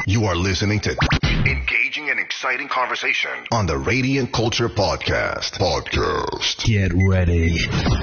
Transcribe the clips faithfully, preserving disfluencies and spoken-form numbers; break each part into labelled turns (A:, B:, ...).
A: You are listening to engaging and exciting conversation on the Radiant Culture Podcast. Podcast.
B: Get ready.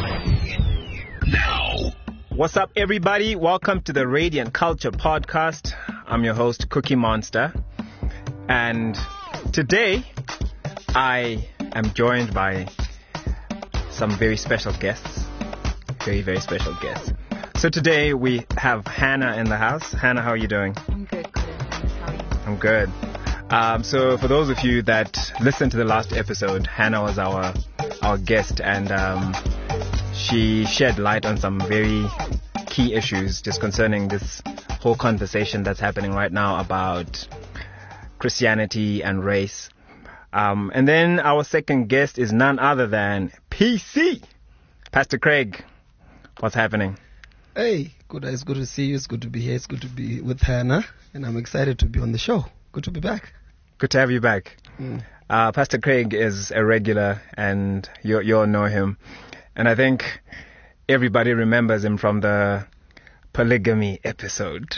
A: Now.
C: What's up, everybody? Welcome to the Radiant Culture Podcast. I'm your host, Cookie Monster. And today, I am joined by some very special guests. Very, very special guests. So today, we have Hannah in the house. Hannah, how are you doing?
D: I'm good, good. How are you?
C: I'm good. Um, so for those of you that listened to the last episode, Hannah was our our guest, and um, she shed light on some very key issues just concerning this whole conversation that's happening right now about Christianity and race. Um, and then our second guest is none other than P C, Pastor Craig. What's happening?
E: Hey, good. It's good to see you. It's good to be here. It's good to be with Hannah, and I'm excited to be on the show. Good to be back.
C: Good to have you back.
E: Mm.
C: Uh, Pastor Craig is a regular, and you you all know him. And I think everybody remembers him from the polygamy episode.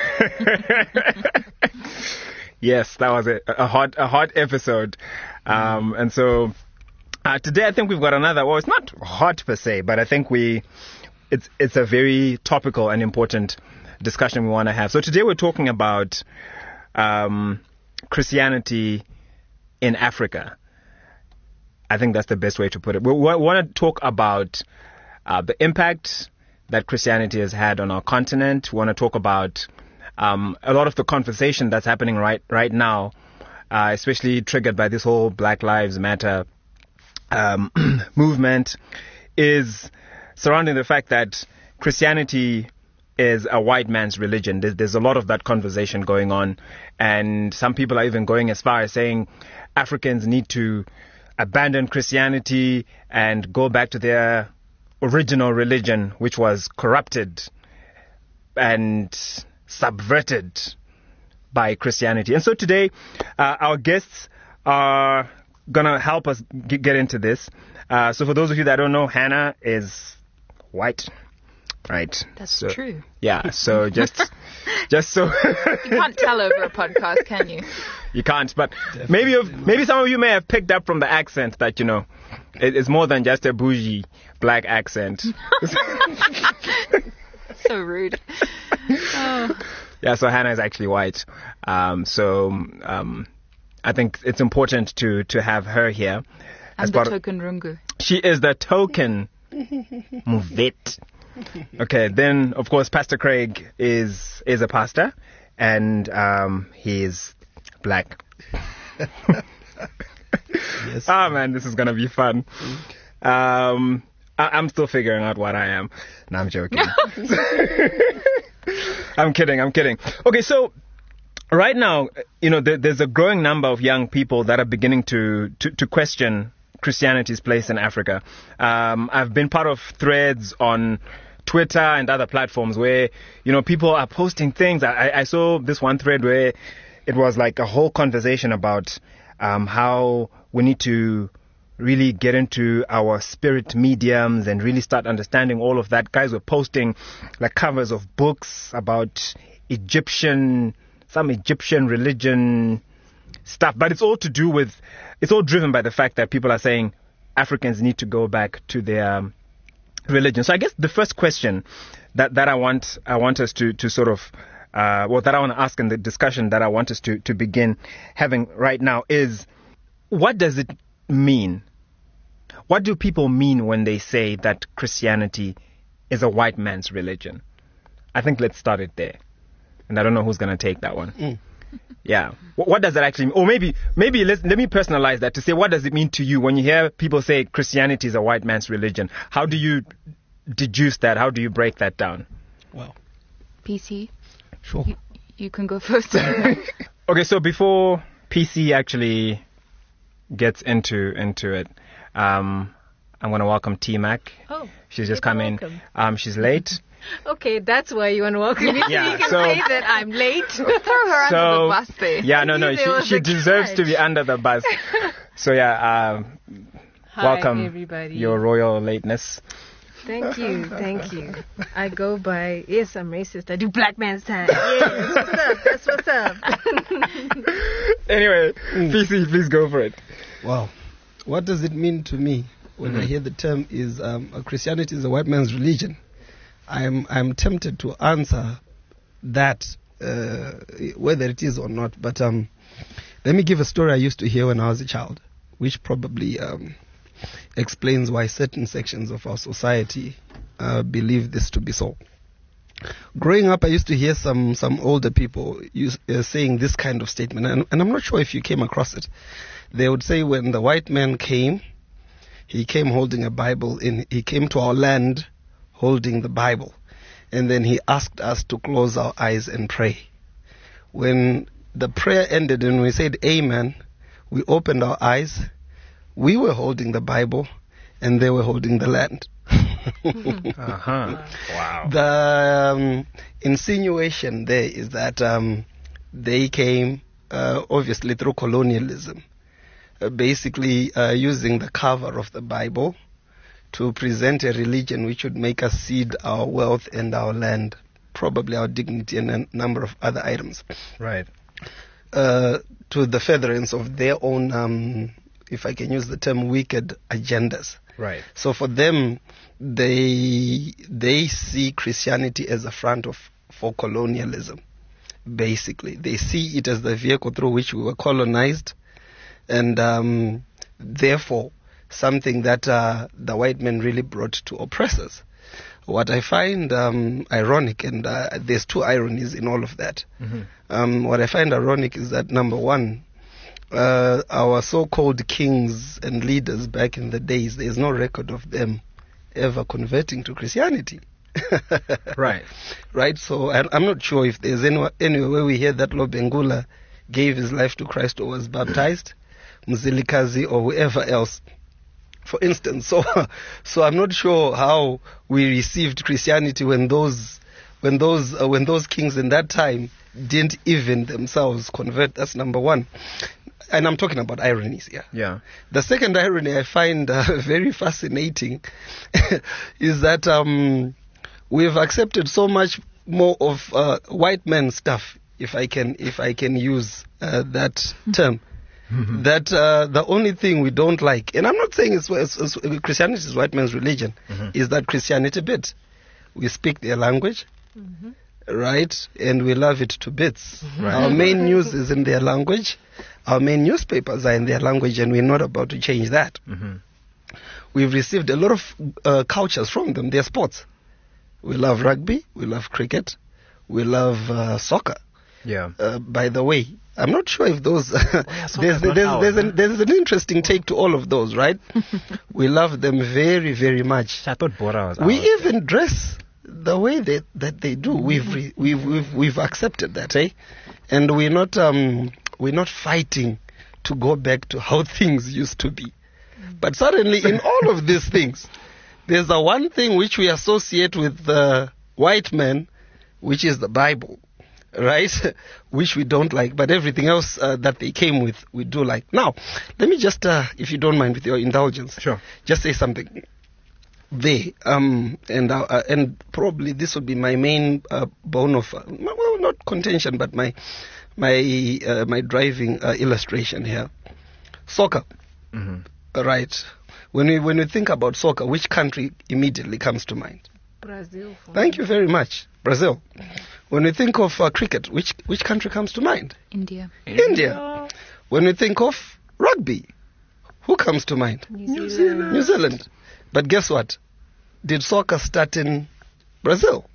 C: Yes, that was a, a hot a hot episode. Um, and so uh, today I think we've got another. Well, it's not hot per se, but I think we it's it's a very topical and important discussion we want to have. So today we're talking about um, Christianity in Africa. I think that's the best way to put it. We, we want to talk about uh, the impact that Christianity has had on our continent. We want to talk about um, a lot of the conversation that's happening right right now, uh, especially triggered by this whole Black Lives Matter um, movement, is surrounding the fact that Christianity is a white man's religion. There's, there's a lot of that conversation going on, and some people are even going as far as saying Africans need to abandon Christianity and go back to their original religion, which was corrupted and subverted by Christianity. And so today, uh, our guests are going to help us g- get into this. Uh, so for those of you that don't know, Hannah is white. Right.
D: That's
C: so,
D: true.
C: Yeah. So just, just so
D: You can't tell over a podcast, can you?
C: You can't. But maybe, you've, maybe some of you may have picked up from the accent that you know it, it's more than just a bougie black accent.
D: So rude. Oh.
C: Yeah. So Hannah is actually white. Um. So um, I think it's important to to have her here.
D: I'm the token rungu.
C: She is the token Muvit. Okay, then of course Pastor Craig is is a pastor, and um, he's black.
E: Yes.
C: Oh man, this is gonna be fun. Um, I, I'm still figuring out what I am. No, I'm joking. I'm kidding. I'm kidding. Okay, so right now, you know, there, there's a growing number of young people that are beginning to to, to question Christianity's place in Africa. Um, I've been part of threads on Twitter and other platforms where, you know, people are posting things. I, I saw this one thread where it was like a whole conversation about um, how we need to really get into our spirit mediums and really start understanding all of that. Guys were posting like covers of books about Egyptian, some Egyptian religion stuff, but it's all to do with, it's all driven by the fact that people are saying Africans need to go back to their um, religion. So I guess the first question that, that I want I want us to, to sort of, uh, well, that I want to ask in the discussion that I want us to, to begin having right now is, what does it mean? What do people mean when they say that Christianity is a white man's religion? I think let's start it there. And I don't know who's going to take that one.
E: Mm.
C: Yeah. What, what does that actually mean? Or maybe, maybe let let me personalize that to say, what does it mean to you when you hear people say Christianity is a white man's religion? How do you deduce that? How do you break that down?
E: Well,
D: P C,
E: sure.
D: you, you can go first.
C: Okay, so before P C actually gets into into it, um, I'm going to welcome T-Mac.
F: Oh,
C: she's just
F: you're
C: come in.
F: welcome.
C: Um, she's late.
F: Okay, that's why you want to welcome me.
C: Yeah,
F: you can
C: so-
F: say that I'm late.
D: Throw her
C: So-
D: under the bus there.
C: Yeah, no, no,
F: There was
C: she, she
F: a
C: deserves
F: catch.
C: to be under the bus. So yeah, um,
F: Hi,
C: welcome,
F: everybody.
C: your royal lateness.
F: Thank you, thank you. I go by, yes, I'm racist. I do black man's time. Yes, what's up? That's what's up.
C: Anyway, P C, please go for it.
E: Wow. What does it mean to me when
C: Mhm.
E: I hear the term is um, uh, Christianity is a white man's religion? I'm I'm tempted to answer that uh, whether it is or not. But um, let me give a story I used to hear when I was a child, which probably um, explains why certain sections of our society uh, believe this to be so. Growing up, I used to hear some, some older people use, uh, saying this kind of statement, and, and I'm not sure if you came across it. They would say when the white man came, he came holding a Bible, in, he came to our land holding the Bible, and then he asked us to close our eyes and pray. When the prayer ended and we said amen, we opened our eyes, we were holding the Bible, and they were holding the land.
C: Uh-huh. Wow.
E: The um, insinuation there is that um, they came uh, obviously through colonialism, uh, basically uh, using the cover of the Bible to present a religion which would make us cede our wealth and our land, probably our dignity and a number of other items,
C: Right.
E: uh, to the furtherance of their own, um, if I can use the term, wicked agendas.
C: Right.
E: So for them, they they see Christianity as a front of for colonialism. Basically, they see it as the vehicle through which we were colonized, and um, therefore something that uh, the white men really brought to oppress us. What I find um, ironic, and uh, there's two ironies in all of that.
C: Mm-hmm.
E: Um, what I find ironic is that number one, Uh, our so-called kings and leaders back in the days, there's no record of them ever converting to Christianity.
C: Right.
E: Right? So I, I'm not sure if there's any, anywhere where we hear that Lobengula gave his life to Christ or was baptized, Mzilikazi or whoever else, for instance. So, so I'm not sure how we received Christianity when those, when those, uh, when those kings in that time didn't even themselves convert. That's number one. And I'm talking about ironies here.
C: Yeah.
E: The second irony I find uh, very fascinating is that um, we've accepted so much more of uh, white man stuff, if I can, if I can use uh, that term. Mm-hmm. That uh, the only thing we don't like, and I'm not saying it's, it's, it's Christianity is white man's religion, mm-hmm. is that Christianity bit. We speak their language. Mm-hmm. Right, and we love it to bits. Right. Our main news is in their language. Our main newspapers are in their language, and we're not about to change that. Mm-hmm. We've received a lot of uh, cultures from them, their sports. We love rugby, we love cricket, we love uh, soccer.
C: Yeah.
E: Uh, by the way, I'm not sure if those...
C: Oh, yeah,
E: there's, there's, there's, there's, an, there's an interesting take to all of those, right? We love them very, very much.
C: I thought Bora was
E: We
C: out.
E: even dress the way they, that they do. We've, re, we've we've we've accepted that, eh? And we're not um we're not fighting to go back to how things used to be. But suddenly, in all of these things, there's a one thing which we associate with the white man, which is the Bible, right? Which we don't like, but everything else uh, that they came with, we do like. Now, let me just, uh, if you don't mind, with your indulgence,
C: sure,
E: just say something. They um and uh, uh, and probably this would be my main uh, bone of uh, well, not contention, but my my uh, my driving uh, illustration here. Soccer, mm-hmm. Right? When we when we think about soccer, which country immediately comes to mind?
F: Brazil.
E: Thank you very much, Brazil. Mm-hmm. When we think of uh, cricket, which which country comes to mind?
D: India.
E: India. India. When we think of rugby, who comes to mind?
F: New Zealand.
E: New Zealand. But guess what? Did soccer start in Brazil?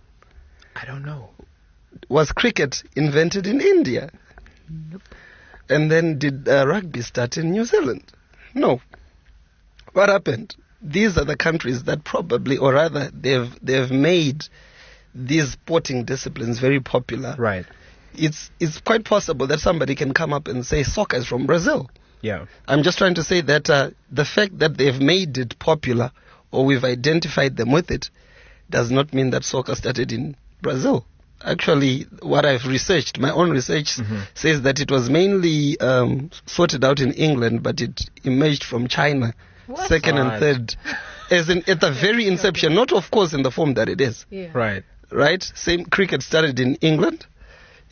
C: I don't know.
E: Was cricket invented in India?
D: Nope.
E: And then did uh, rugby start in New Zealand? No. What happened? These are the countries that probably, or rather, they've they've made these sporting disciplines very popular.
C: Right.
E: It's it's quite possible that somebody can come up and say soccer is from Brazil.
C: Yeah.
E: I'm just trying to say that uh, the fact that they've made it popular, or we've identified them with it, does not mean that soccer started in Brazil. Actually, what I've researched, my own research, mm-hmm. says that it was mainly um, sorted out in England, but it emerged from China,
F: what?
E: second
C: What?
E: and third, as in at the very inception, not of course in the form that it is.
F: Yeah.
C: Right.
E: Right? Same cricket started in England,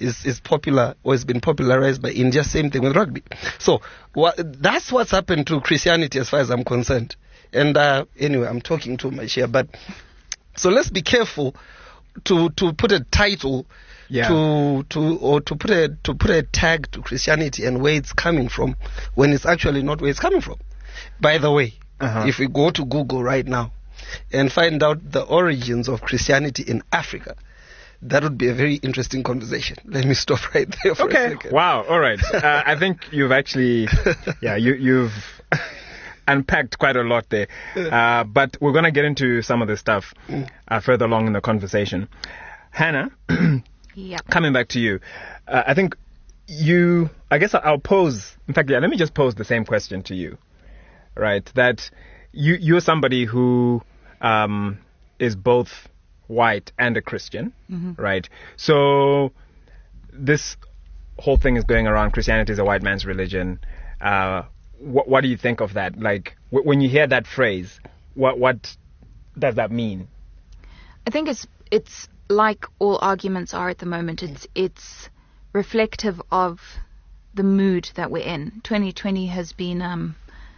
E: is, is popular or has been popularized by India. Same thing with rugby. So what, that's what's happened to Christianity as far as I'm concerned. And uh, anyway, I'm talking too much here. But so let's be careful to to put a title yeah. to to or to put a to put a tag to Christianity and where it's coming from when it's actually not where it's coming from. By the way, uh-huh. if we go to Google right now and find out the origins of Christianity in Africa, that would be a very interesting conversation. Let me stop right there for
C: okay.
E: a second.
C: Wow. All right. Uh, I think you've actually, yeah, you, you've unpacked quite a lot there. Uh, but we're going to get into some of this stuff uh, further along in the conversation. Hannah,
D: yeah.
C: coming back to you, uh, I think you, I guess I'll pose, in fact, yeah, let me just pose the same question to you, right? That you, you're somebody who um, is both white and a Christian, mm-hmm. right? So this whole thing is going around, Christianity is a white man's religion. Uh, what, what do you think of that? Like, w- when you hear that phrase, what what does that mean?
D: I think it's it's like all arguments are at the moment. It's it's reflective of the mood that we're in. twenty twenty has been um,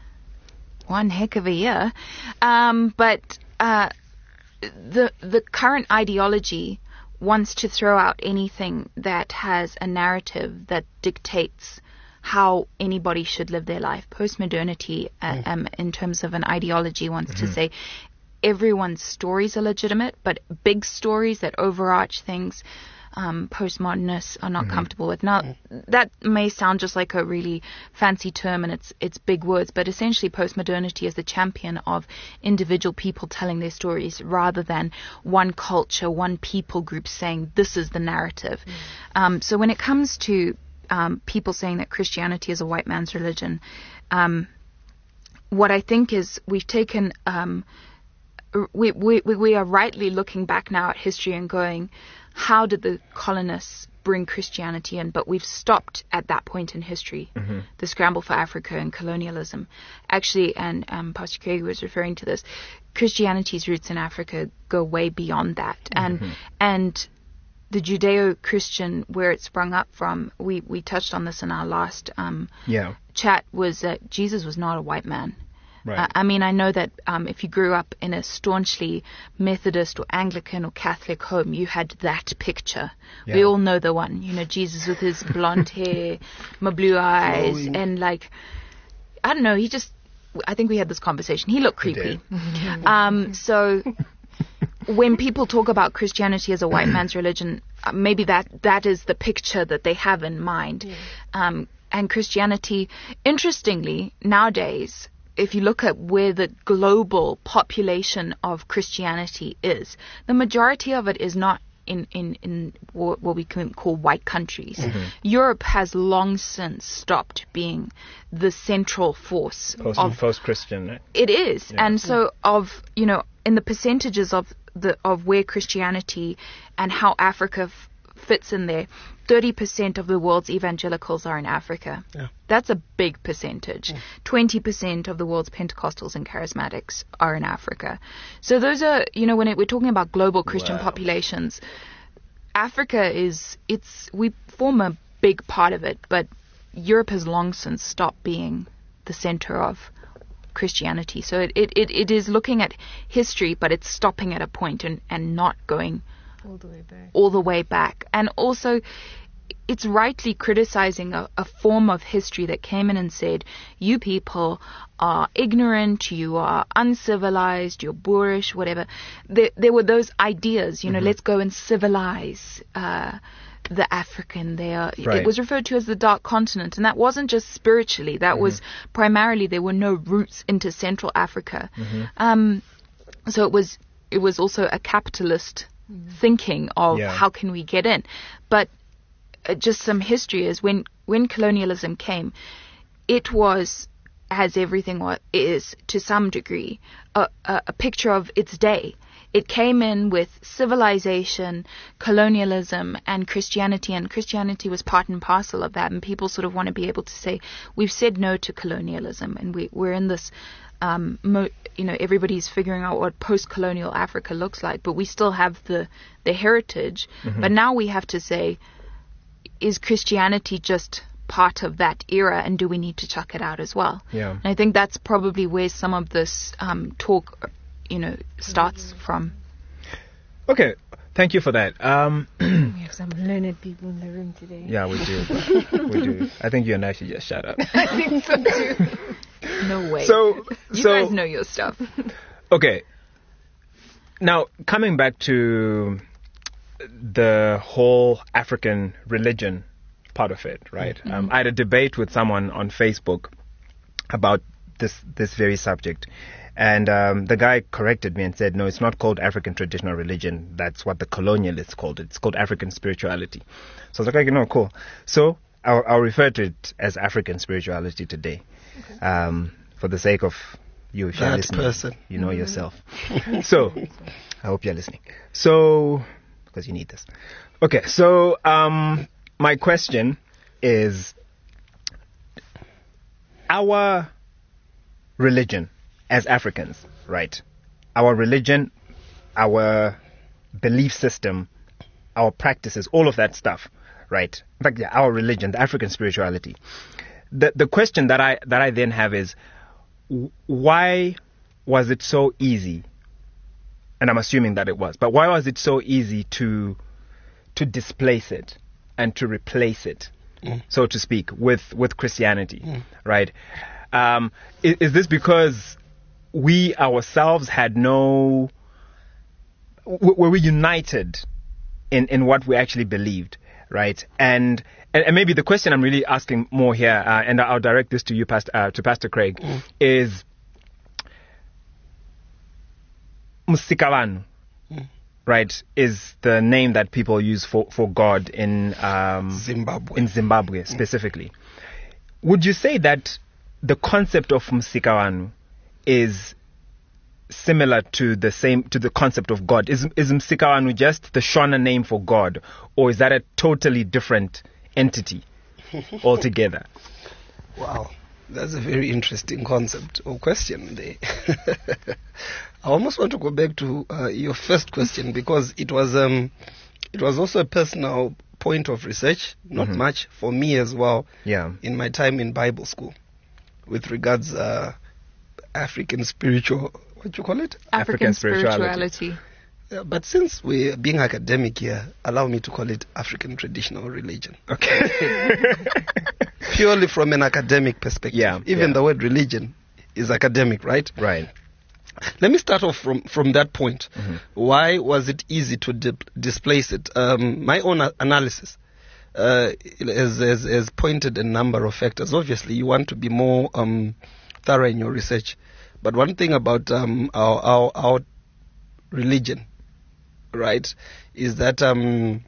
D: one heck of a year, um, but uh, the the current ideology wants to throw out anything that has a narrative that dictates how anybody should live their life. Postmodernity, uh, um, in terms of an ideology, wants mm-hmm. to say everyone's stories are legitimate, but big stories that overarch things, um, postmodernists are not mm-hmm. comfortable with. Now, that may sound just like a really fancy term and it's it's big words, but essentially postmodernity is the champion of individual people telling their stories rather than one culture, one people group saying this is the narrative. Mm. Um, so when it comes to um, people saying that Christianity is a white man's religion, um, what I think is we've taken... Um, We, we we are rightly looking back now at history and going, how did the colonists bring Christianity in? But we've stopped at that point in history, mm-hmm. the scramble for Africa and colonialism. Actually, and um, Pastor Craig was referring to this, Christianity's roots in Africa go way beyond that. And mm-hmm. and the Judeo-Christian, where it sprung up from, we, we touched on this in our last um,
C: yeah.
D: chat, was that Jesus was not a white man.
C: Right.
D: Uh, I mean, I know that um, if you grew up in a staunchly Methodist or Anglican or Catholic home, you had that picture. Yeah. We all know the one, you know, Jesus with his blonde hair, my blue eyes, Flowing. and like, I don't know, he just, I think we had this conversation. He looked creepy. He um, so when people talk about Christianity as a white man's religion, uh, maybe that that is the picture that they have in mind. Yeah. Um, and Christianity, interestingly, nowadays, if you look at where the global population of Christianity is, the majority of it is not in, in, in what we can call white countries. Mm-hmm. Europe has long since stopped being the central force.
C: Post,
D: of
C: post-Christian, right?
D: It is.
C: Yeah.
D: And so of, you know, in the percentages of the of where Christianity and how Africa f- fits in there, thirty percent of the world's evangelicals are in Africa.
E: Yeah.
D: That's a big percentage. Mm. twenty percent of the world's Pentecostals and Charismatics are in Africa. So those are, you know, when it, we're talking about global Christian
C: wow.
D: populations, Africa is, it's, we form a big part of it, but Europe has long since stopped being the center of Christianity. So it, it, it, it is looking at history, but it's stopping at a point and, and not going
F: all the way back.
D: All the way back. And also, it's rightly criticizing a, a form of history that came in and said, you people are ignorant, you are uncivilized, you're boorish, whatever. There, there were those ideas, you know, mm-hmm. let's go and civilize uh, the African there.
C: Right.
D: It was referred to as the Dark Continent, and that wasn't just spiritually. That mm-hmm. was primarily, there were no roots into Central Africa. Mm-hmm. Um, so it was it was also a capitalist thinking of
C: yeah.
D: how can we get in. But uh, just some history is when, when colonialism came, it was, as everything wa- is to some degree, a, a, a picture of its day. It came in with civilization, colonialism, and Christianity, and Christianity was part and parcel of that. And people sort of want to be able to say, we've said no to colonialism, and we, we're in this Um, mo- you know, everybody's figuring out what post-colonial Africa looks like, but we still have the, the heritage. Mm-hmm. But now we have to say, is Christianity just part of that era, and do we need to chuck it out as well?
C: Yeah.
D: And I think that's probably where some of this um, talk, you know, starts from.
C: Okay, thank you for that. Um,
F: We have some learned people in the room today.
C: yeah, we do. we do. I think you and I should just shut up.
F: I think so too.
D: No way.
C: So,
D: you
C: so
D: guys know your stuff.
C: okay. Now, coming back to the whole African religion part of it, right?
D: Mm-hmm.
C: Um, I had a debate with someone on Facebook about this this very subject, and um, the guy corrected me and said, "No, it's not called African traditional religion. That's what the colonialists called it. It's called African spirituality." So I was like, "Okay, no, cool." So I'll, I'll refer to it as African spirituality today, okay. um, for the sake of you, if you're
E: That
C: listening,
E: person.
C: you know yourself. So I hope you're listening. So because you need this. Okay, so um, my question is, our religion as Africans, right? Our religion, our belief system, our practices, all of that stuff, right? In fact, yeah, our religion, the African spirituality. The the question that I that I then have is, w- why was it so easy? And I'm assuming that it was, but why was it so easy to to displace it and to replace it, mm. so to speak, with with Christianity, mm. right? Um, is, is this because we ourselves had no, w- were we united in, in what we actually believed, right? And, and and maybe the question I'm really asking more here, uh, and I'll direct this to you, Pastor, uh, to Pastor Craig, mm. is Msikawanu, mm. right, is the name that people use for, for God in um,
E: Zimbabwe.
C: in Zimbabwe specifically. Would you say that the concept of Msikawanu is similar to the same to the concept of God? Is is Msikawanu just the Shona name for God, or is that a totally different entity altogether?
E: Wow, that's a very interesting concept or question there. I almost want to go back to uh, your first question, because it was um, it was also a personal point of research, not mm-hmm. much for me as well.
C: Yeah.
E: In my time in Bible school, with regards uh, African spiritual, what you call it?
D: African,
C: African
D: spirituality.
C: spirituality.
E: Uh, but since we're being academic here, allow me to call it African traditional religion.
C: Okay.
E: Purely from an academic perspective.
C: Yeah.
E: Even
C: yeah.
E: the word religion is academic, right?
C: Right.
E: Let me start off from, from that point.
C: Mm-hmm.
E: Why was it easy to di- displace it? Um, my own a- analysis uh, has, has, has pointed a number of factors. Obviously, you want to be more um, thorough in your research. But one thing about um, our, our, our religion, right, is that, um,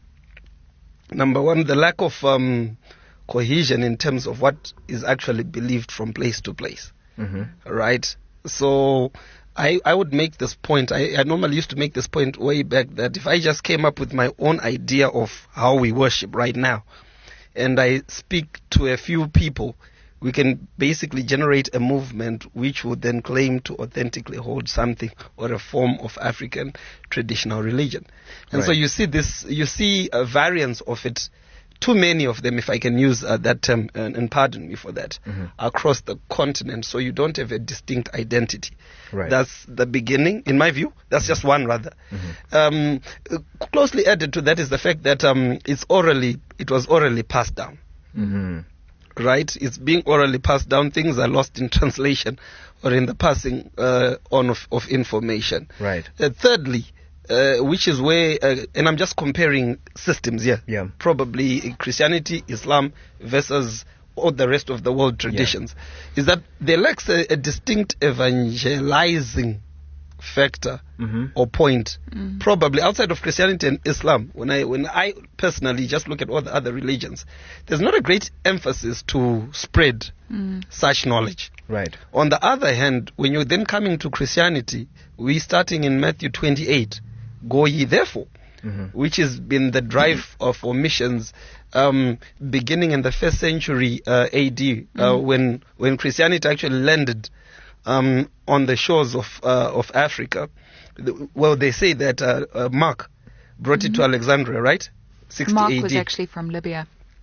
E: number one, the lack of um, cohesion in terms of what is actually believed from place to place,
C: mm-hmm.
E: right? So I, I would make this point, I, I normally used to make this point way back, that if I just came up with my own idea of how we worship right now, and I speak to a few people, we can basically generate a movement which would then claim to authentically hold something or a form of African traditional religion. And
C: right.
E: so you see this, you see a variance of it, too many of them, if I can use uh, that term, and, and pardon me for that, mm-hmm. across the continent, so you don't have a distinct identity.
C: Right.
E: That's the beginning, in my view. That's just one, rather. Mm-hmm. Um, closely added to that is the fact that um, it's orally, it was orally passed down.
C: Mm-hmm.
E: Right? It's being orally passed down. Things are lost in translation or in the passing uh, on of, of information.
C: Right.
E: Uh, thirdly, Uh, which is where, uh, and I'm just comparing systems here,
C: yeah.
E: probably Christianity, Islam versus all the rest of the world traditions, yeah. is that there lacks a, a distinct evangelizing factor mm-hmm. or point, mm. probably outside of Christianity and Islam. When I, when I personally just look at all the other religions, there's not a great emphasis to spread mm. such knowledge.
C: Right.
E: On the other hand, when you're then coming to Christianity, we're starting in Matthew twenty-eight. Go ye therefore, mm-hmm. which has been the drive mm-hmm. of our missions um, beginning in the first century uh, A D, mm-hmm. uh, when when Christianity actually landed um, on the shores of uh, of Africa. The, well, they say that uh, uh, Mark brought mm-hmm. it to Alexandria, right? sixty
D: Mark
E: A D.
D: was actually from Libya.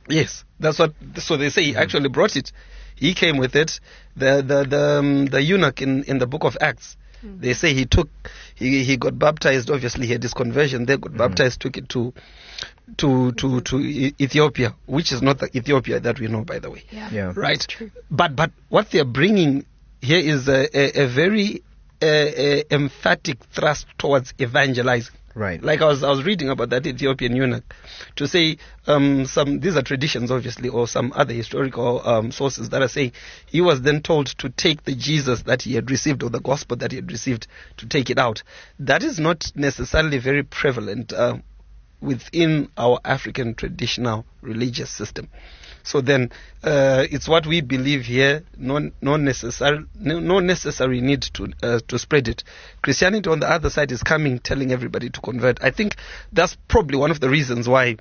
E: Yes, that's what. So they say he actually brought it. He came with it. The the the, um, the eunuch in, in the book of Acts, mm. they say he took he, he got baptized. Obviously, he had his conversion. They got mm. baptized, took it to to to to Ethiopia, which is not the Ethiopia that we know, by the way.
D: Yeah,
C: yeah.
E: Right. But but what they are bringing here is a a, a very uh, a emphatic thrust towards evangelizing.
C: Right.
E: Like I was, I was reading about that Ethiopian eunuch, to say um, some. These are traditions, obviously, or some other historical um, sources that are saying he was then told to take the Jesus that he had received, or the gospel that he had received, to take it out. That is not necessarily very prevalent uh, within our African traditional religious system. So then, uh, it's what we believe here. No, no necessary, no, no necessary need to uh, to spread it. Christianity, on the other side, is coming, telling everybody to convert. I think that's probably one of the reasons why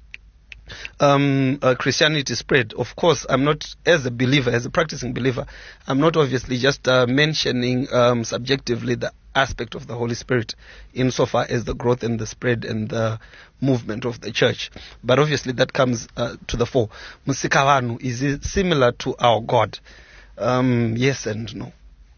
E: um, uh, Christianity spread. Of course, I'm not, as a believer, as a practicing believer, I'm not obviously just uh, mentioning um, subjectively the aspect of the Holy Spirit insofar as the growth and the spread and the movement of the church. But obviously that comes uh, to the fore. Musikawanu, is it similar to our God? Um, yes and no.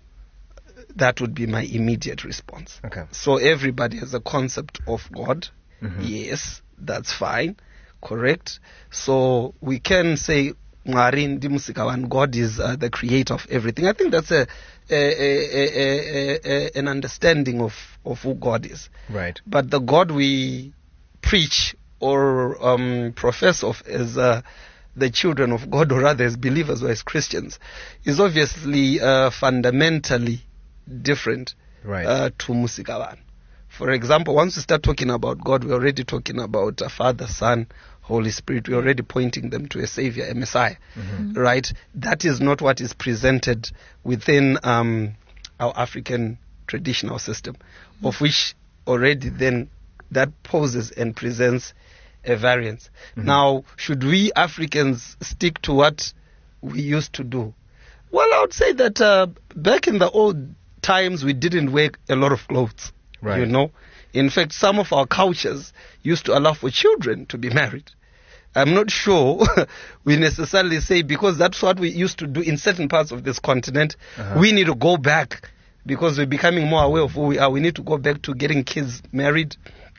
E: That would be my immediate response.
C: Okay.
E: So everybody has a concept of God.
C: Mm-hmm.
E: Yes, that's fine. Correct. So we can say Ngari ndi Musikawanu, God is uh, the creator of everything. I think that's a, a, a, a, a an understanding of, of who God is.
C: Right.
E: But the God we preach or um, profess of as uh, the children of God, or rather as believers or as Christians, is obviously uh, fundamentally different
C: right.
E: uh, to Musikawanu. For example, once we start talking about God, we're already talking about a Father, Son, Holy Spirit. We're already pointing them to a Savior, a Messiah,
C: mm-hmm.
E: right? That is not what is presented within um, our African traditional system, mm-hmm. of which already then that poses and presents a variance. Mm-hmm. Now, should we Africans stick to what we used to do? Well, I would say that uh, back in the old times, we didn't wear a lot of clothes.
C: Right.
E: You know, in fact, some of our cultures used to allow for children to be married. I'm not sure we necessarily say, because that's what we used to do in certain parts of this continent, uh-huh. we need to go back, because we're becoming more aware of who we are. We need to go back to getting kids married,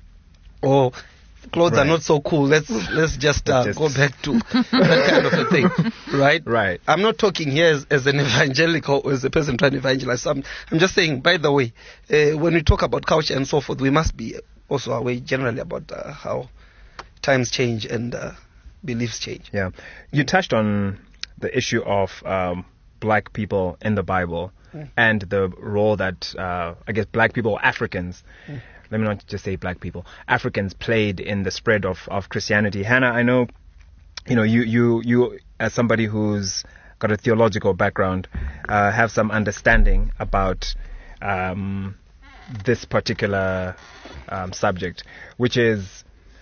E: or clothes right. are not so cool. Let's let's just, uh, just go back to that kind of a thing, right?
C: Right.
E: I'm not talking here as, as an evangelical or as a person trying to evangelize. I'm, I'm just saying, by the way, uh, when we talk about culture and so forth, we must be also aware generally about uh, how times change and uh, beliefs change.
C: Yeah. You touched on the issue of um, black people in the Bible mm. and the role that, uh, I guess, black people or Africans mm. let me not just say black people, Africans played in the spread of, of Christianity. Hannah, I know, you know, you, you, you as somebody who's got a theological background, uh, have some understanding about um, this particular um, subject, which is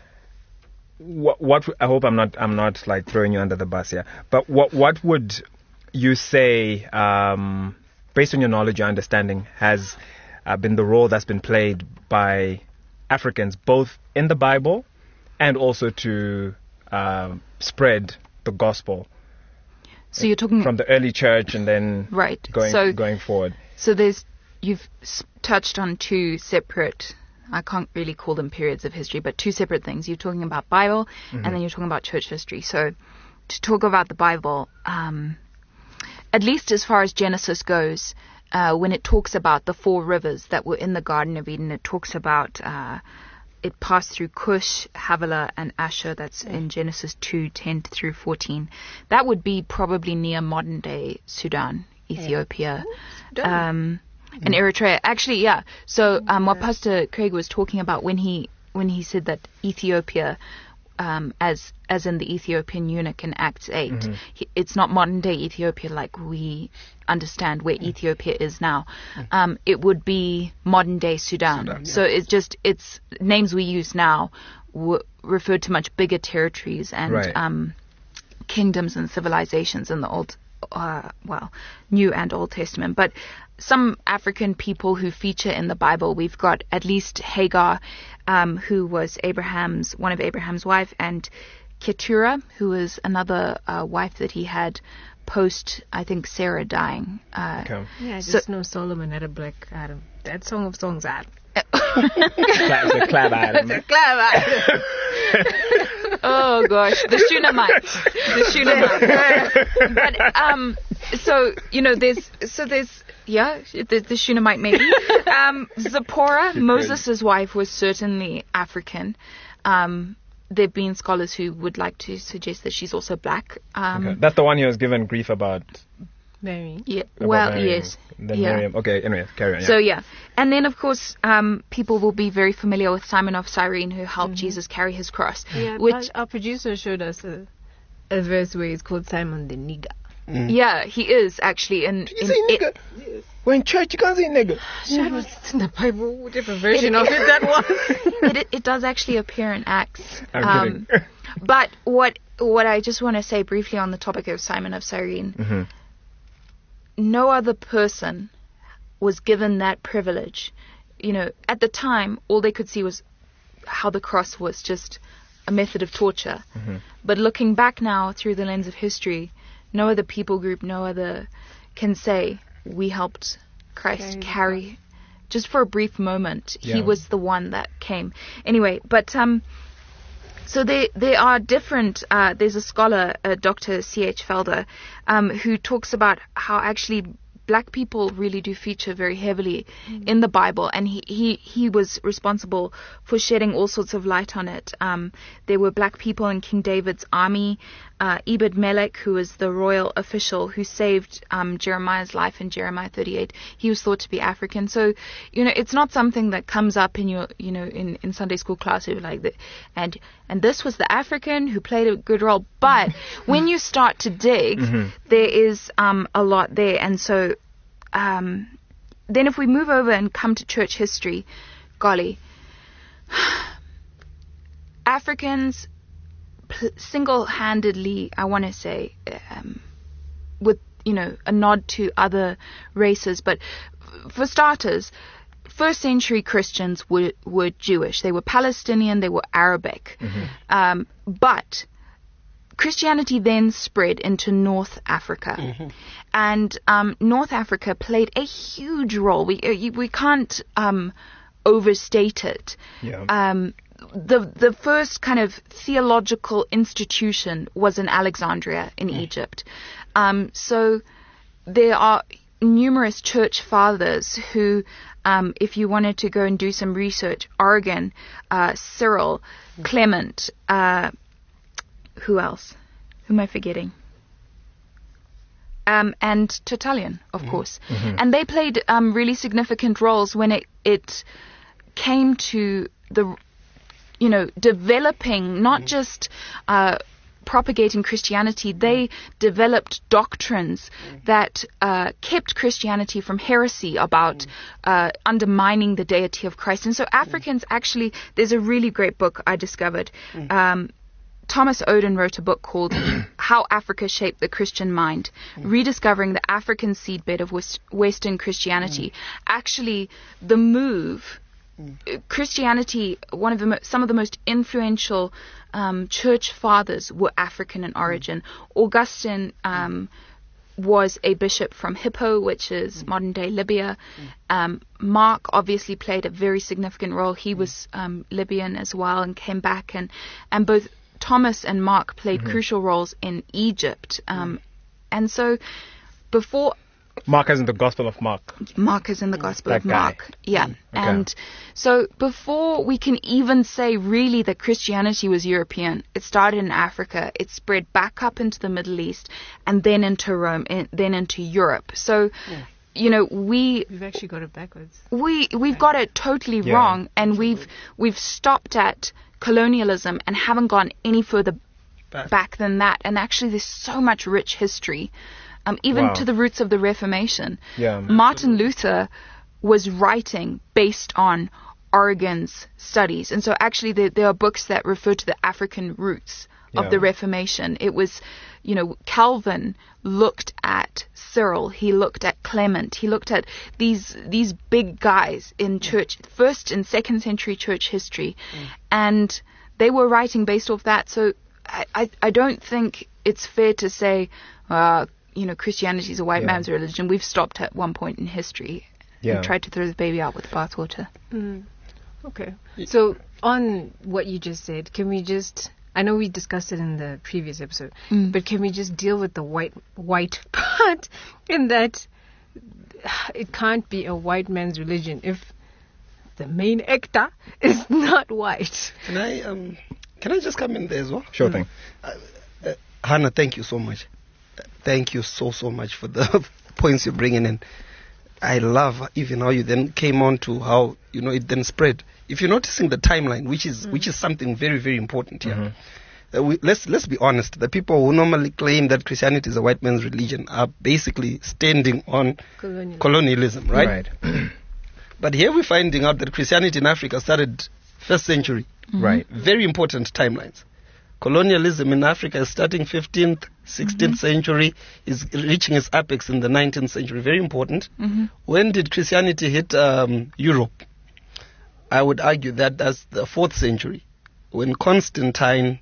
C: what, what I hope I'm not I'm not like throwing you under the bus here, but what what would you say, um, based on your knowledge, your understanding, has Uh, been the role that's been played by Africans, both in the Bible and also to uh, spread the gospel.
D: So you're talking
C: from the early church and then
D: right.
C: going
D: so,
C: going forward.
D: So there's you've touched on two separate, I can't really call them periods of history, but two separate things. You're talking about Bible mm-hmm. and then you're talking about church history. So to talk about the Bible, um, at least as far as Genesis goes. Uh, when it talks about the four rivers that were in the Garden of Eden, it talks about uh, it passed through Cush, Havilah, and Asher. That's in Genesis two, ten through fourteen. That would be probably near modern-day Sudan, Ethiopia, yeah. um, and Eritrea. Actually, yeah. So um, what Pastor Craig was talking about when he when he said that Ethiopia, um, as as in the Ethiopian eunuch in Acts eight, mm-hmm. he, it's not modern-day Ethiopia like we understand where Ethiopia is now. Um, it would be modern day Sudan. Sudan yeah. So it's just, it's names we use now w- refer to much bigger territories and
C: right.
D: um, kingdoms and civilizations in the old, uh, well, New and Old Testament. But some African people who feature in the Bible, we've got at least Hagar, um, who was Abraham's, one of Abraham's wife, and Keturah, who was another uh, wife that he had post, I think, Sarah dying. Uh,
C: Okay.
F: Yeah, I
D: So-
F: just know Solomon had a black Adam. That Song of Songs Adam.
C: It's a clap item.
D: Oh gosh, the Shunammite, the Shunammite. But um, so you know, there's so there's yeah, the, the Shunammite maybe. Um, Zipporah, Moses' wife, was certainly African. Um, there've been scholars who would like to suggest that she's also black. Um,
C: Okay. That's the one he was given grief about.
F: Mary.
D: yeah,
C: about
D: well,
C: marrying.
D: yes,
C: Then
D: yeah.
C: Miriam. Okay, anyway, carry on. Yeah.
D: So yeah, and then of course, um, people will be very familiar with Simon of Cyrene, who helped Jesus carry his cross.
F: Yeah,
D: which
F: but our producer showed us a, a verse where it's called Simon the Nigger.
D: yeah, he is actually in.
C: you
D: in
C: say
D: it-
C: nigga? We're in church, you can't say nigga.
F: It's in the Bible, whatever version of it that was.
D: it, it does actually appear in Acts.
C: I'm
D: Um,
C: kidding.
D: But what what I just want to say briefly on the topic of Simon of Cyrene,
C: Mhm.
D: no other person was given that privilege. You know, at the time, all they could see was how the cross was just a method of torture. But looking back now through the lens of history, no other people group, no other can say we helped Christ
F: Carry the
D: carry. Just for a brief moment, he
C: Yeah.
D: was the one that came. Anyway, but um, so there there are different. Uh, there's a scholar, uh, Doctor C H Felder, um, who talks about how actually black people really do feature very heavily in the Bible, and he, he, he was responsible for shedding all sorts of light on it. Um, there were black people in King David's army. Uh, Ebed Melech, who was the royal official who saved um, Jeremiah's life in Jeremiah thirty-eight, he was thought to be African. So, you know, it's not something that comes up in your, you know, in, in Sunday school class, who like that, and and this was the African who played a good role. But when you start to dig, there is um, a lot there, and so um, then if we move over and come to church history, golly, Africans pl- single-handedly, I want to say, um, with, you know, a nod to other races, but f- for starters, first century Christians were, were Jewish. They were Palestinian, they were Arabic. Um, but Christianity then spread into North Africa. And um, North Africa played a huge role. We, uh, we can't um, overstate it.
C: Yeah.
D: Um, the the first kind of theological institution was in Alexandria in Egypt. Um, so there are numerous church fathers who, um, if you wanted to go and do some research, Origen, uh, Cyril, Clement, uh, who else? Who am I forgetting? Um, and Tertullian, of course. And they played um, really significant roles when it, it came to the, you know, developing, not just uh, propagating Christianity, they developed doctrines that uh, kept Christianity from heresy about uh, undermining the deity of Christ. And so Africans actually, there's a really great book I discovered. Um, Thomas Oden wrote a book called How Africa Shaped the Christian Mind, rediscovering the African seedbed of West, Western Christianity. Actually, the move, uh, Christianity, one of the mo- some of the most influential um, church fathers were African in origin. Augustine um, was a bishop from Hippo, which is modern day Libya. Um, Mark obviously played a very significant role. He was um, Libyan as well and came back, and, and both Thomas and Mark played crucial roles in Egypt. Um, and so before
C: Mark is in the Gospel of Mark.
D: Mark is in the Gospel
C: That
D: of
C: guy.
D: Mark. Yeah. And so before we can even say really that Christianity was European, it started in Africa, it spread back up into the Middle East, and then into Rome, and then into Europe. So, you know, we
F: We've actually got it backwards.
D: we we've got it totally
C: Yeah,
D: wrong, and we've we've stopped at colonialism and haven't gone any further
E: Back.
D: back than that. And actually, there's so much rich history, um, even
C: Wow.
D: to the roots of the Reformation.
C: Yeah.
D: Martin Luther was writing based on Origen's studies, and so actually there, there are books that refer to the African roots of
C: Yeah.
D: the Reformation. It was, you know, Calvin looked at Cyril, he looked at Clement, he looked at these these big guys in church, first and second century church history, and they were writing based off that. So I, I, I don't think it's fair to say, uh, you know, Christianity is a white
C: Yeah.
D: man's religion. We've stopped at one point in history
C: Yeah.
D: and tried to throw the baby out with the bathwater.
F: Mm. Okay. So on what you just said, can we just? I know we discussed it in the previous episode,
D: Mm.
F: but can we just deal with the white white part in that it can't be a white man's religion if the main actor is not white?
E: Can I um can I just come in there as well?
C: Sure thing.
E: Uh, Hannah, thank you so much. Thank you so so much for the points you're bringing in. I love even how you then came on to how you know it then spread. If you're noticing the timeline, which is which is something very very important here.
C: Mm-hmm.
E: Uh, we, let's let's be honest. The people who normally claim that Christianity is a white man's religion are basically standing on
F: Colonial.
E: colonialism, right?
C: Right.
E: But here we're finding out that Christianity in Africa started first century.
C: Right.
E: Very important timelines. Colonialism in Africa is starting fifteenth, sixteenth century, is reaching its apex in the nineteenth century. Very important.
D: Mm-hmm.
E: When did Christianity hit um, Europe? I would argue that that's the fourth century, when Constantine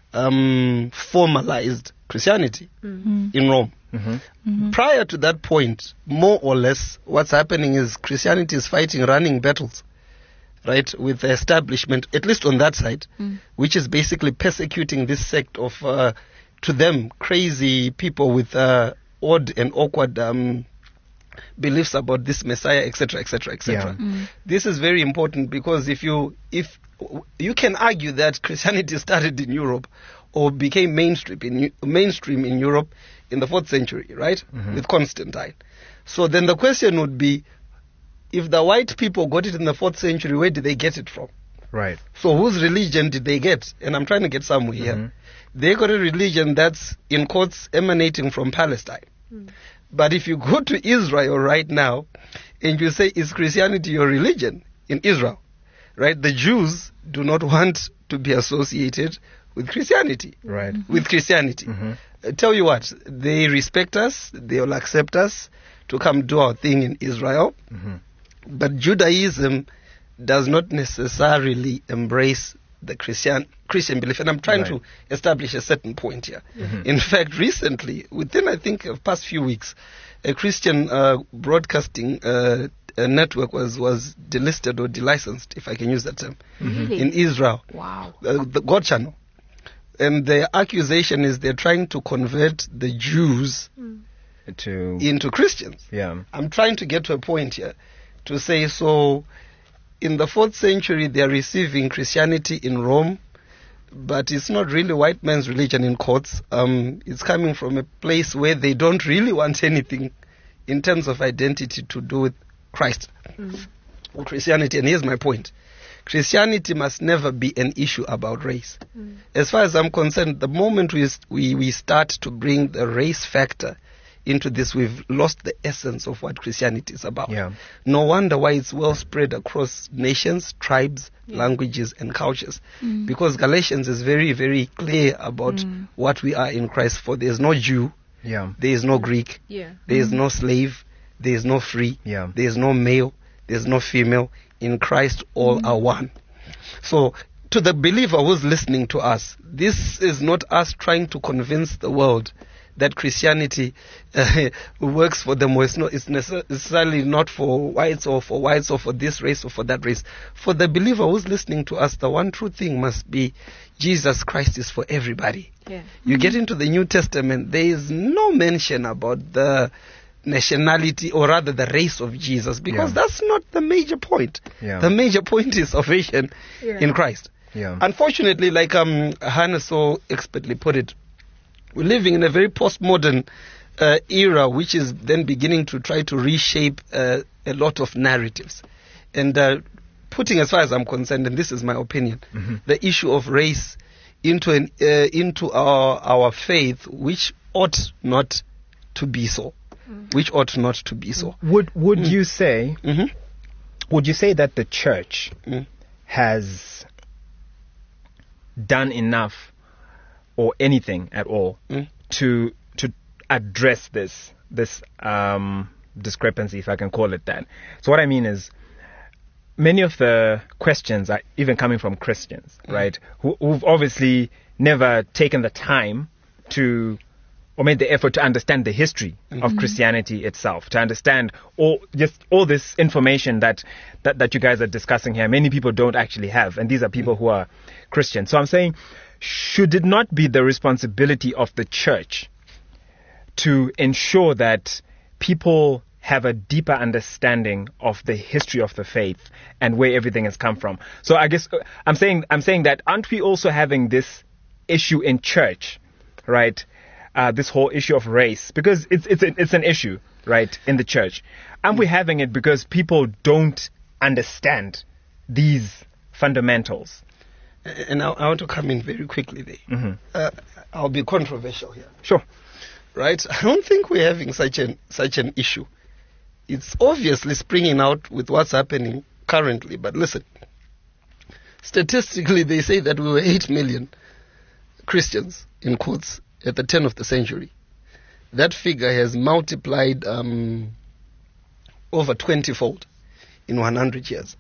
E: um, formalized Christianity
D: Mm-hmm.
E: in Rome.
C: Mm-hmm.
D: Mm-hmm.
E: Prior to that point, more or less, what's happening is Christianity is fighting running battles, right, with the establishment, at least on that side,
D: Mm.
E: which is basically persecuting this sect of, uh, to them, crazy people with uh, odd and awkward um, beliefs about this Messiah, et cetera, et cetera, et cetera.
C: Yeah.
D: Mm.
E: This is very important because if you if you can argue that Christianity started in Europe or became mainstream in mainstream in Europe in the fourth century, right,
C: Mhm.
E: with Constantine. So then the question would be, if the white people got it in the fourth century, where did they get it from?
C: Right.
E: So whose religion did they get? And I'm trying to get somewhere here.
C: Mhm.
E: They got a religion that's, in quotes, emanating from Palestine. But if you go to Israel right now and you say, is Christianity your religion in Israel? Right? The Jews do not want to be associated with Christianity.
C: Right.
E: With Christianity.
C: Mhm.
E: Uh, tell you what, they respect us, they will accept us to come do our thing in Israel.
C: Mhm.
E: But Judaism does not necessarily embrace the Christian Christian belief, and I'm trying
C: Right.
E: to establish a certain point here.
C: Mhm.
E: In fact, recently, within I think the past few weeks, a Christian uh, broadcasting uh, uh, network was was delisted or delicensed, if I can use that term,
D: Really?
E: in Israel,
D: Wow.
E: uh, the God Channel, and the accusation is they're trying to convert the Jews
C: To.
E: into Christians.
C: Yeah.
E: I'm trying to get to a point here to say, so in the fourth century they're receiving Christianity in Rome, but it's not really white man's religion in quotes. Um, it's coming from a place where they don't really want anything in terms of identity to do with Christ or Christianity. And here's my point. Christianity must never be an issue about race. As far as I'm concerned, the moment we, we, we start to bring the race factor into this, we've lost the essence of what Christianity is about.
C: Yeah.
E: No wonder why it's well spread across nations, tribes, languages, and cultures. Because Galatians is very, very clear about what we are in Christ. For there is no Jew,
C: Yeah.
E: there is no Greek,
F: Yeah.
E: there is no slave, there is no free,
C: Yeah.
E: there is no male, there is no female. In Christ, all are one. So, to the believer who's listening to us, this is not us trying to convince the world that Christianity uh, works for them, or it's, not, it's necessarily not for whites or for whites or for this race or for that race. For the believer who's listening to us, the one true thing must be Jesus Christ is for everybody.
F: Yeah.
E: You get into the New Testament, there is no mention about the nationality, or rather the race of Jesus, because
C: Yeah.
E: that's not the major point.
C: Yeah.
E: The major point is salvation
F: Yeah.
E: in Christ.
C: Yeah.
E: Unfortunately, like um, Hannah so expertly put it, we're living in a very postmodern uh, era, which is then beginning to try to reshape uh, a lot of narratives. And uh, putting, as far as I'm concerned, and this is my opinion,
C: Mhm.
E: the issue of race into an uh, into our our faith, which ought not to be so, which ought not to be so.
C: Would Would you say
E: hmm
C: Would you say that the church
E: Mm.
C: has done enough, or anything at all,
E: Mm.
C: to to address this this um, discrepancy, if I can call it that? So what I mean is, many of the questions are even coming from Christians, right? Who, who've obviously never taken the time to, or made the effort to understand the history mm-hmm. of Christianity itself, to understand all just all this information that, that, that you guys are discussing here. Many people don't actually have, and these are people who are Christians. So I'm saying, should it not be the responsibility of the church to ensure that people have a deeper understanding of the history of the faith and where everything has come from? So I guess uh, I'm saying I'm saying that aren't we also having this issue in church, right? Uh, this whole issue of race, because it's it's an, it's an issue, right, in the church. And we're having it because people don't understand these fundamentals.
E: And I, I want to come in very quickly there. Mm-hmm. Uh, I'll be controversial here.
C: Sure.
E: Right? I don't think we're having such an such an issue. It's obviously springing out with what's happening currently. But listen, statistically, they say that we were eight million Christians, in quotes, at the turn of the century. That figure has multiplied um, over twenty-fold in one hundred years.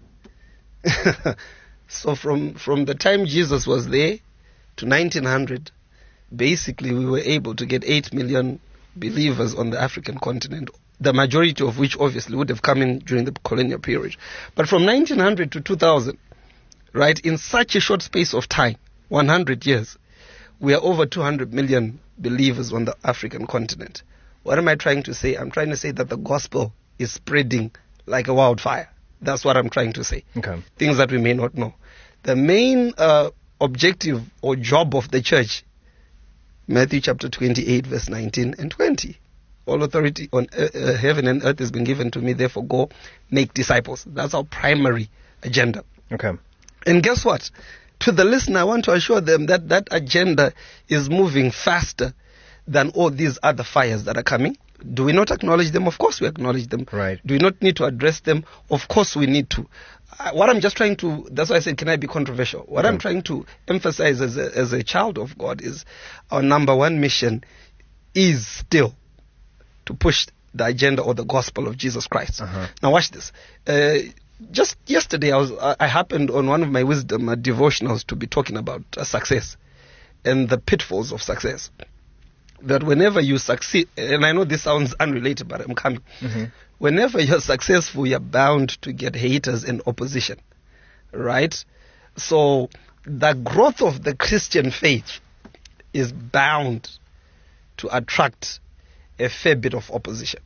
E: So from, from the time Jesus was there to nineteen hundred, basically we were able to get eight million believers on the African continent, the majority of which obviously would have come in during the colonial period. But from nineteen hundred to two thousand, right, in such a short space of time, one hundred years, we are over two hundred million believers on the African continent. What am I trying to say? I'm trying to say that the gospel is spreading like a wildfire. That's what I'm trying to say.
C: Okay.
E: Things that we may not know. The main uh, objective or job of the church, Matthew chapter twenty-eight, verse nineteen and twenty. All authority on uh, uh, heaven and earth has been given to me, therefore go make disciples. That's our primary agenda.
C: Okay.
E: And guess what? To the listener, I want to assure them that that agenda is moving faster than all these other fires that are coming. Do we not acknowledge them? Of course we acknowledge them.
C: Right.
E: Do we not need to address them? Of course we need to. Uh, what I'm just trying to, that's why I said, can I be controversial? What
C: Okay.
E: I'm trying to emphasize as a, as a child of God is our number one mission is still to push the agenda or the gospel of Jesus Christ.
C: Uh-huh.
E: Now watch this. Uh, just yesterday, I was I happened on one of my wisdom uh, devotionals to be talking about uh, success and the pitfalls of success. That whenever you succeed, and I know this sounds unrelated, but I'm coming.
C: Mm-hmm.
E: Whenever you're successful, you're bound to get haters and opposition, right? So the growth of the Christian faith is bound to attract a fair bit of opposition,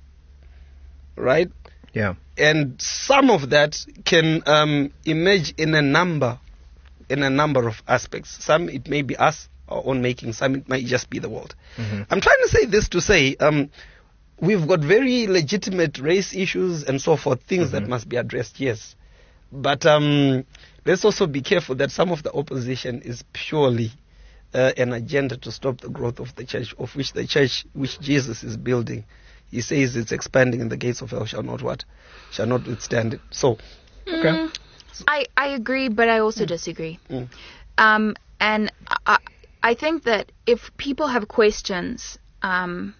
E: right?
C: Yeah.
E: And some of that can um, emerge in a number, in a number of aspects. Some it may be us, our own making. Some it might just be the world.
C: Mm-hmm.
E: I'm trying to say this to say um, we've got very legitimate race issues and so forth, things
C: Mm-hmm.
E: that must be addressed. Yes, but um, let's also be careful that some of the opposition is purely uh, an agenda to stop the growth of the church, of which the church, which Jesus is building. He says it's expanding, and the gates of hell shall not what? Shall not withstand it. So, okay.
D: Mm, I, I agree, but I also disagree.
E: Mm.
D: Um, and I, I think that if people have questions, um,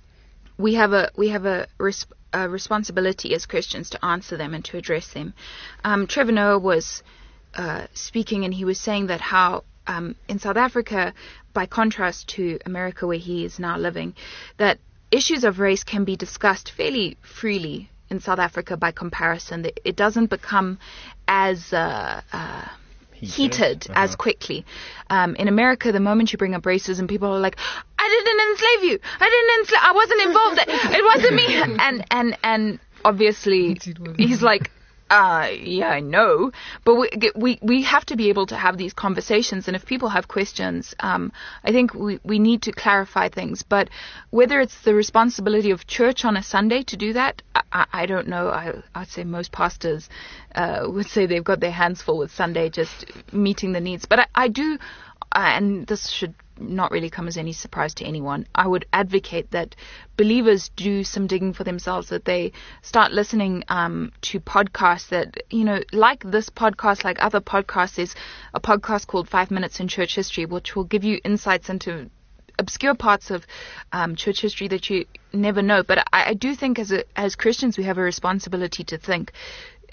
D: we have a we have a, res- a responsibility as Christians to answer them and to address them. Um, Trevor Noah was uh, speaking, and he was saying that how um, in South Africa, by contrast to America, where he is now living, that issues of race can be discussed fairly freely in South Africa by comparison. That it doesn't become as uh, uh, heated, heated uh-huh. as quickly. Um, in America, the moment you bring up racism, people are like, "I didn't enslave you. I didn't enslave. I wasn't involved. It wasn't me." And and and obviously, he's like, Uh, yeah, I know, but we, we we have to be able to have these conversations, and if people have questions, um, I think we, we need to clarify things. But whether it's the responsibility of church on a Sunday to do that, I, I don't know. I, I'd say most pastors uh, would say they've got their hands full with Sunday, just meeting the needs. But I, I do, uh, and this should not really come as any surprise to anyone, I would advocate that believers do some digging for themselves, that they start listening um, to podcasts that, you know, like this podcast, like other podcasts. There's a podcast called Five Minutes in Church History, which will give you insights into obscure parts of um, church history that you never know. But I, I do think as a, as Christians, we have a responsibility to think,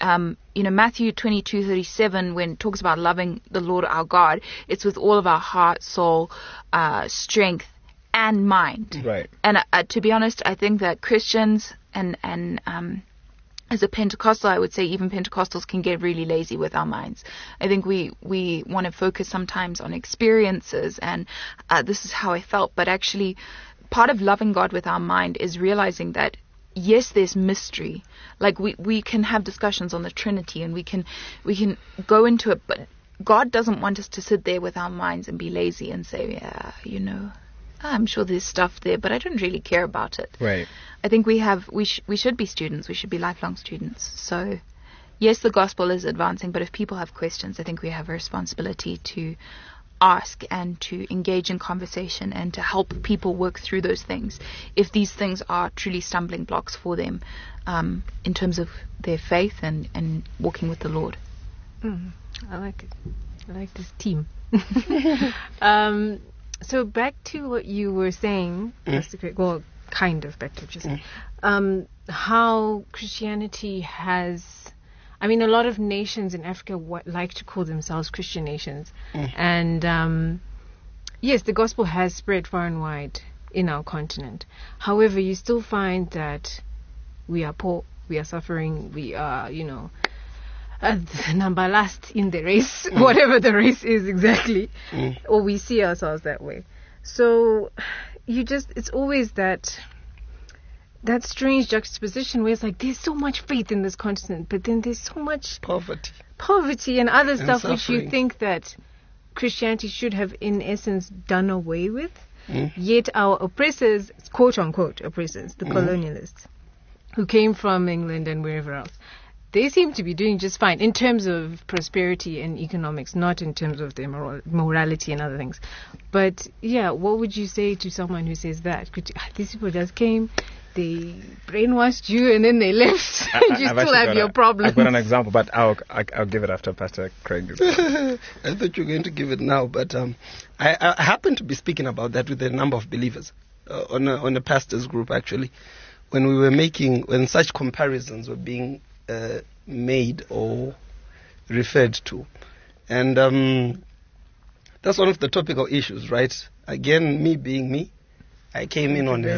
D: um, you know, Matthew twenty-two thirty-seven, when it talks about loving the Lord our God, it's with all of our heart, soul, uh, strength, and mind.
C: Right.
D: And uh, to be honest, I think that Christians and, and um, as a Pentecostal, I would say even Pentecostals can get really lazy with our minds. I think we, we want to focus sometimes on experiences and uh, this is how I felt, but actually part of loving God with our mind is realizing that yes, there's mystery. Like we, we can have discussions on the Trinity and we can we can go into it, but God doesn't want us to sit there with our minds and be lazy and say, yeah, you know, I'm sure there's stuff there, but I don't really care about it.
C: Right.
D: I think we have we sh- we should be students. We should be lifelong students. So yes, the gospel is advancing, but if people have questions, I think we have a responsibility to ask and to engage in conversation and to help people work through those things if these things are truly stumbling blocks for them um, in terms of their faith and, and walking with the Lord.
F: Mm, I like it. I like this team. um, so back to what you were saying,
E: Mm.
F: Pastor Craig, well, kind of back to what you're saying,
E: Mm.
F: um, how Christianity has... I mean, a lot of nations in Africa w- like to call themselves Christian nations.
E: Mm.
F: And, um, yes, the gospel has spread far and wide in our continent. However, you still find that we are poor, we are suffering, we are, you know, uh, number last in the race,
E: Mm.
F: whatever the race is exactly,
E: Mm.
F: or we see ourselves that way. So you just, it's always that... that strange juxtaposition where it's like there's so much faith in this continent, but then there's so much
E: Poverty.
F: poverty and other
E: And
F: stuff which you
E: suffering.
F: think that Christianity should have in essence done away with.
E: Mm.
F: Yet our oppressors, quote unquote oppressors, the
E: Mm.
F: colonialists who came from England and wherever else, they seem to be doing just fine in terms of prosperity and economics, not in terms of their moral, morality and other things. But yeah, what would you say to someone who says that? Could you, ah, these people just came, they brainwashed you and then they left and you
C: I've
F: still
C: actually
F: have
C: got
F: your
C: a-
F: problems.
C: I've got an example, but I'll, I'll, I'll give it after Pastor Craig.
E: I thought you were going to give it now, but um, I, I happened to be speaking about that with a number of believers uh, on a, on a pastors group actually, when we were making when such comparisons were being uh, made or referred to, and um, that's one of the topical issues, right? Again, me being me, I came in on a,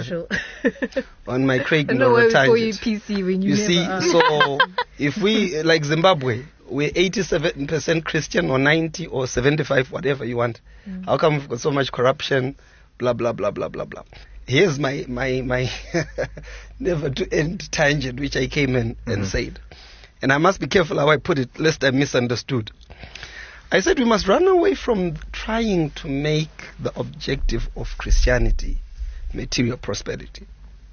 E: on my Craig
F: I know why we call you
E: tangent.
F: P C when you,
E: You
F: never
E: see,
F: are.
E: so if we, like Zimbabwe, we're eighty-seven percent Christian or ninety or seventy-five, whatever you want.
F: Mm.
E: How come we've got so much corruption? Blah, blah, blah, blah, blah, blah. Here's my, my, my never to end tangent, which I came in
C: Mm-hmm.
E: and said. And I must be careful how I put it, lest I'm misunderstood. I said we must run away from trying to make the objective of Christianity material prosperity.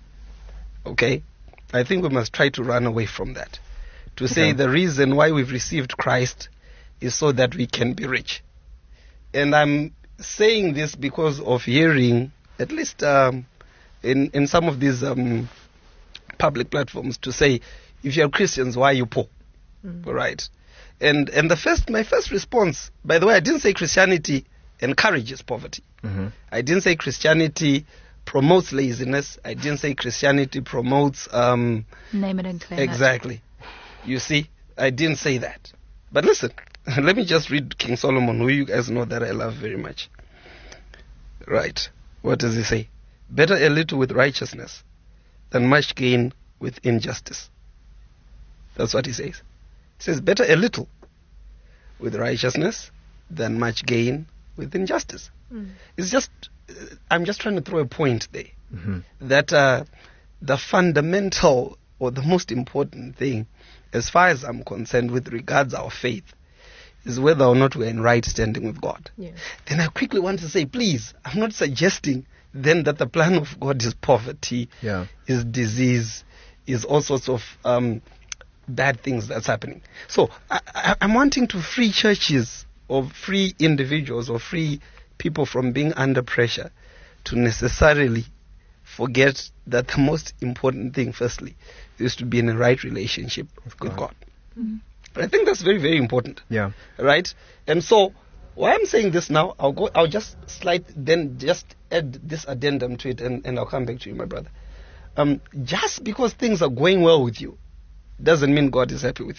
E: Okay? I think we must try to run away from that. To say
C: Okay.
E: the reason why we've received Christ is so that we can be rich. And I'm saying this because of hearing, at least um, in, in some of these um, public platforms, to say, if you're Christians, why are you poor?
F: Mm.
E: All right. And and the first, my first response, by the way, I didn't say Christianity encourages poverty.
C: Mm-hmm.
E: I didn't say Christianity promotes laziness. I didn't say Christianity promotes um,
D: Name it and claim it.
E: exactly. You see, I didn't say that. But listen, let me just read King Solomon, who you guys know that I love very much. Right. What does he say? Better a little with righteousness than much gain with injustice. That's what he says. He says, better a little with righteousness than much gain with injustice.
F: Mm.
E: It's just, uh, I'm just trying to throw a point there.
C: Mm-hmm.
E: That uh, the fundamental or the most important thing, as far as I'm concerned, with regards our faith, is whether or not we're in right standing with God.
F: Yeah.
E: Then I quickly want to say, please, I'm not suggesting then that the plan of God is poverty,
C: Yeah.
E: is disease, is all sorts of um, bad things that's happening. So I, I, I'm wanting to free churches or free individuals or free people from being under pressure to necessarily forget that the most important thing, firstly, is to be in a right relationship with God.
C: God.
D: Mm-hmm.
E: I think that's very, very important.
C: Yeah.
E: Right? And so, why I'm saying this now, I'll go. I'll just slide, then just add this addendum to it, and, and I'll come back to you, my brother. Um, just because things are going well with you, doesn't mean God is happy with you.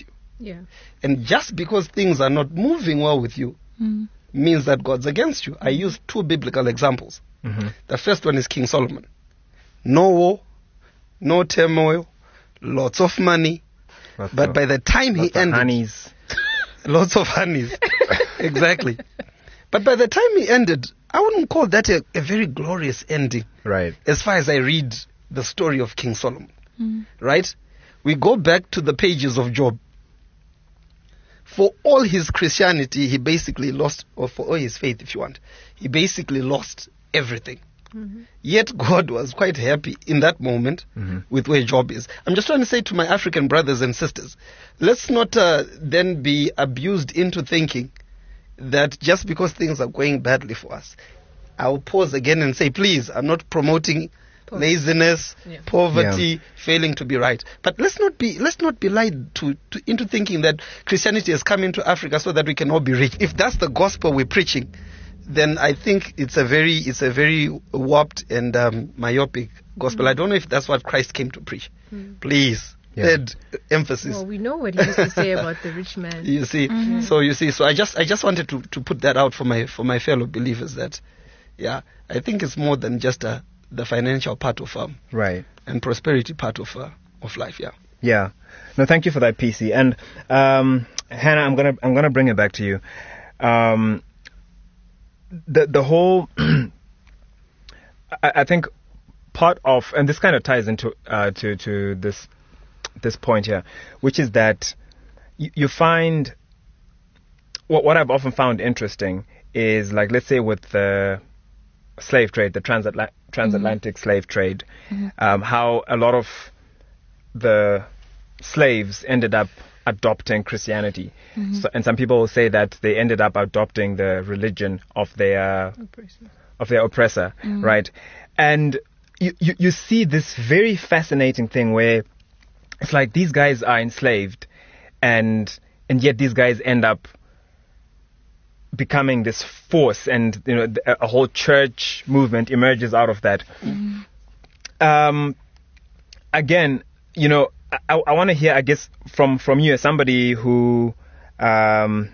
F: Yeah.
E: And just because things are not moving well with you
D: Mm.
E: means that God's against you. I use two biblical examples.
C: Mm-hmm.
E: The first one is King Solomon. No war, no turmoil, lots of money.
C: Lots
E: But
C: of-
E: by the time he
C: lots of
E: ended,
C: honeys.
E: lots of honeys. Exactly. But by the time he ended, I wouldn't call that a, a very glorious ending
C: Right.
E: as far as I read the story of King Solomon.
D: Mm.
E: Right? We go back to the pages of Job. For all his Christianity, he basically lost, or for all his faith, if you want, he basically lost everything.
F: Mm-hmm.
E: Yet God was quite happy in that moment
C: Mm-hmm.
E: with where Job is. I'm just trying to say to my African brothers and sisters, let's not uh, then be abused into thinking that just because things are going badly for us, I'll pause again and say, please, I'm not promoting
F: Poverty.
E: laziness,
F: Yeah.
E: poverty,
C: Yeah.
E: failing to be right. But let's not be let's not be lied to, to into thinking that Christianity has come into Africa so that we can all be rich. If that's the gospel we're preaching, then I think it's a very it's a very warped and um, myopic gospel.
F: Mm.
E: I don't know if that's what Christ came to preach.
F: Mm.
E: Please,
C: Yeah.
E: third emphasis.
F: Well, we know what he used to say about the rich man.
E: You see,
D: Mhm.
E: so you see, so I just I just wanted to, to put that out for my for my fellow believers that, yeah, I think it's more than just uh, the financial part of um
C: Right.
E: and prosperity part of uh, of life. Yeah.
C: Yeah. No, thank you for that, P C. And um, Hannah, I'm gonna I'm gonna bring it back to you. Um, the the whole, I, I think, part of, and this kind of ties into uh, to to this this point here, which is that you, you find what what I've often found interesting is, like, let's say with the slave trade, the transatla- transatlantic slave trade, um, how a lot of the slaves ended up adopting Christianity. So, and some people will say that they ended up adopting the religion of their of their oppressor, right? And you, you you see this very fascinating thing where it's like these guys are enslaved, and and yet these guys end up becoming this force, and you know th- a whole church movement emerges out of that. Um, again, you know, I, I want to hear, I guess, from from you as somebody who um,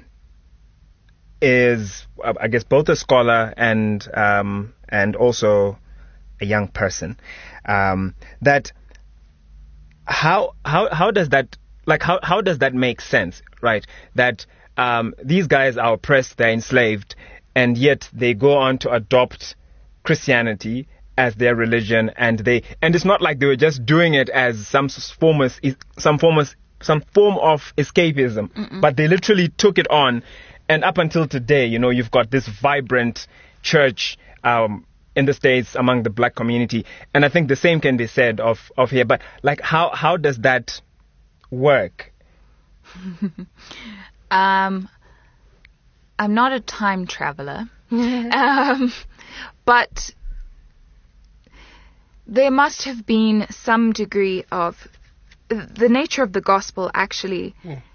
C: is, uh, I guess, both a scholar and um, and also a young person. Um, that how how how does that like how how does that make sense, right? That um, these guys are oppressed, they're enslaved, and yet they go on to adopt Christianity as their religion, and they and it's not like they were just doing it as some s- form of some form of some form of escapism,
D: Mm-mm.
C: but they literally took it on, and up until today, you know, you've got this vibrant church um, in the States among the black community, and I think the same can be said of of here. But like, how how does that work?
D: Um, I'm not a time traveler, um, but there must have been some degree of the nature of the gospel actually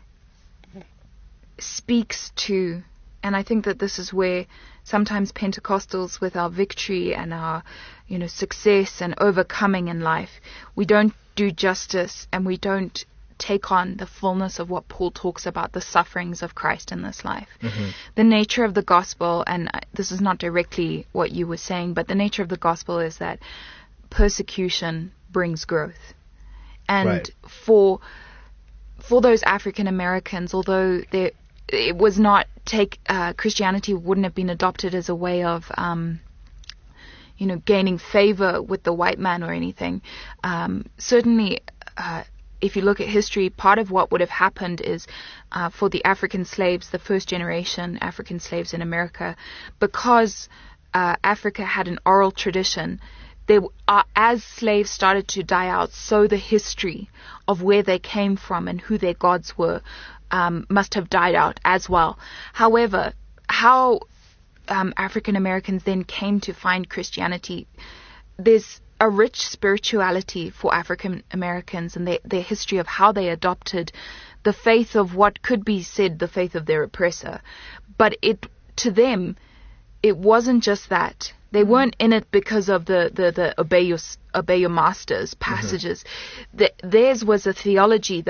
D: speaks to, and I think that this is where sometimes Pentecostals, with our victory and our, you know, success and overcoming in life, we don't do justice and we don't take on the fullness of what Paul talks about, the sufferings of Christ in this life.
C: Mm-hmm.
D: The nature of the gospel, and uh, this is not directly what you were saying, but the nature of the gospel is that persecution brings growth. And
C: Right.
D: for for those African Americans, although there it was not take uh, Christianity wouldn't have been adopted as a way of um, you know gaining favor with the white man or anything. Um, certainly, uh, if you look at history, part of what would have happened is uh, for the African slaves, the first generation African slaves in America, because uh, Africa had an oral tradition. They, uh, as slaves started to die out, so the history of where they came from and who their gods were um, must have died out as well. However, how um, African Americans then came to find Christianity, there's a rich spirituality for African Americans and their, their history of how they adopted the faith of what could be said the faith of their oppressor. But it to them, it wasn't just that. They weren't in it because of the, the, the obey your obey your masters passages. Mm-hmm. The, theirs was a theology that